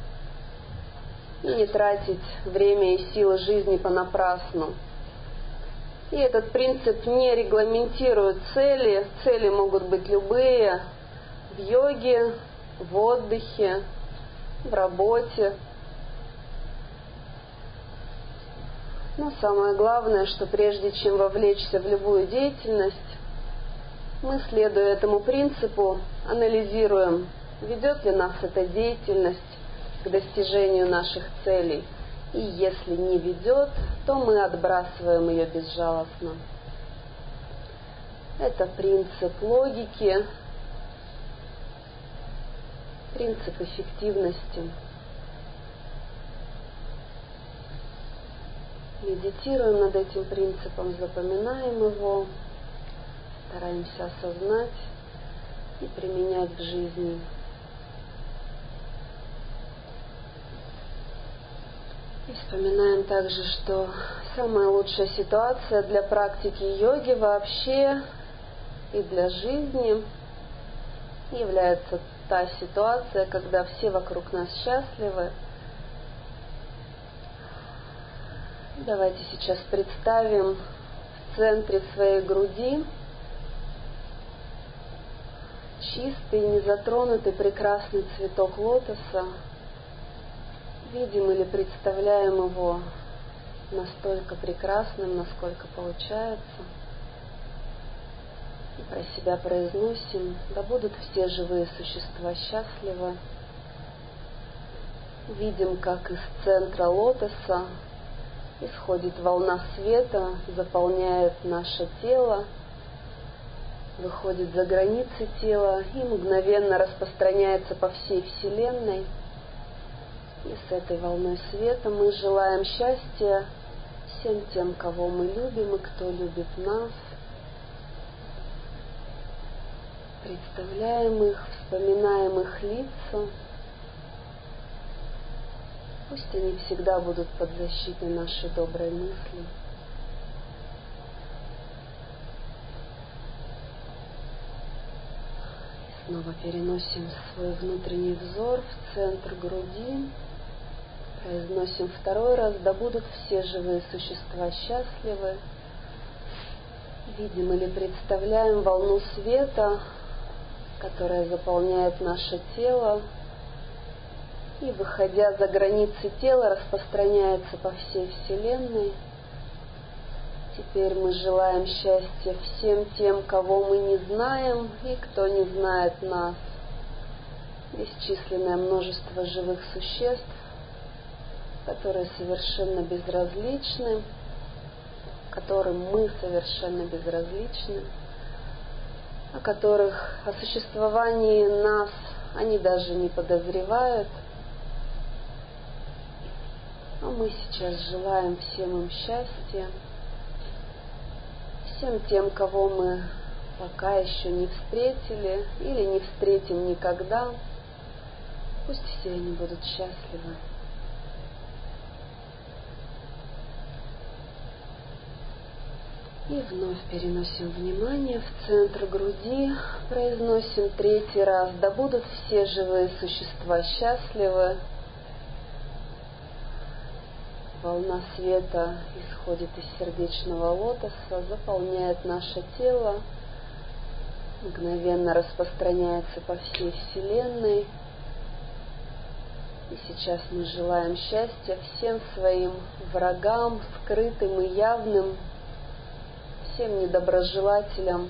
и не тратить время и силы жизни понапрасну. И этот принцип не регламентирует цели. Цели могут быть любые в йоге, в отдыхе, в работе. Но самое главное, что прежде чем вовлечься в любую деятельность, мы, следуя этому принципу, анализируем, ведет ли нас эта деятельность к достижению наших целей. И если не ведет, то мы отбрасываем ее безжалостно. Это принцип логики, принцип эффективности. Медитируем над этим принципом, запоминаем его, стараемся осознать и применять в жизни. И вспоминаем также, что самая лучшая ситуация для практики йоги вообще и для жизни является та ситуация, когда все вокруг нас счастливы. Давайте сейчас представим в центре своей груди чистый, незатронутый, прекрасный цветок лотоса. Видим или представляем его настолько прекрасным, насколько получается. И про себя произносим: да будут все живые существа счастливы. Видим, как из центра лотоса исходит волна света, заполняет наше тело, выходит за границы тела и мгновенно распространяется по всей Вселенной. И с этой волной света мы желаем счастья всем тем, кого мы любим и кто любит нас. Представляем их, вспоминаем их лица. Пусть они всегда будут под защитой нашей доброй мысли. И снова переносим свой внутренний взор в центр груди. Произносим второй раз: да будут все живые существа счастливы. Видим или представляем волну света, которая заполняет наше тело и, выходя за границы тела, распространяется по всей Вселенной. Теперь мы желаем счастья всем тем, кого мы не знаем и кто не знает нас. Бесчисленное множество живых существ, которые совершенно безразличны к которым мы совершенно безразличны, о которых, о существовании нас они даже не подозревают. А мы сейчас желаем всем им счастья, всем тем, кого мы пока еще не встретили или не встретим никогда. Пусть все они будут счастливы. И вновь переносим внимание в центр груди, произносим 3-й раз: да будут все живые существа счастливы. Волна света исходит из сердечного лотоса, заполняет наше тело, мгновенно распространяется по всей Вселенной. И сейчас мы желаем счастья всем своим врагам, скрытым и явным, всем недоброжелателям,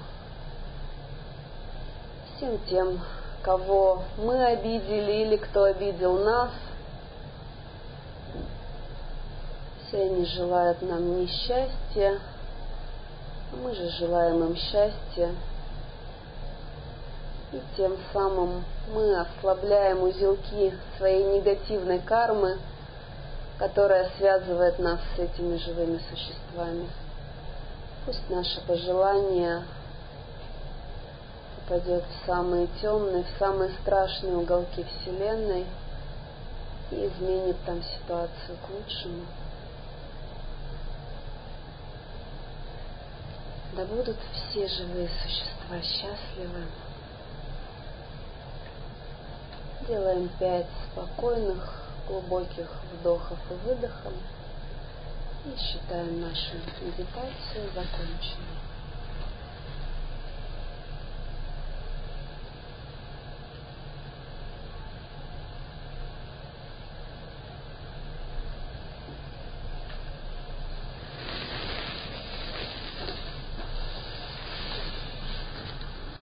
всем тем, кого мы обидели или кто обидел нас. Все они желают нам несчастья, а мы же желаем им счастья. И тем самым мы ослабляем узелки своей негативной кармы, которая связывает нас с этими живыми существами. Пусть наше пожелание попадет в самые темные, в самые страшные уголки Вселенной и изменит там ситуацию к лучшему. Да будут все живые существа счастливы. Делаем 5 спокойных, глубоких вдохов и выдохов. И считаем нашу медитацию законченной.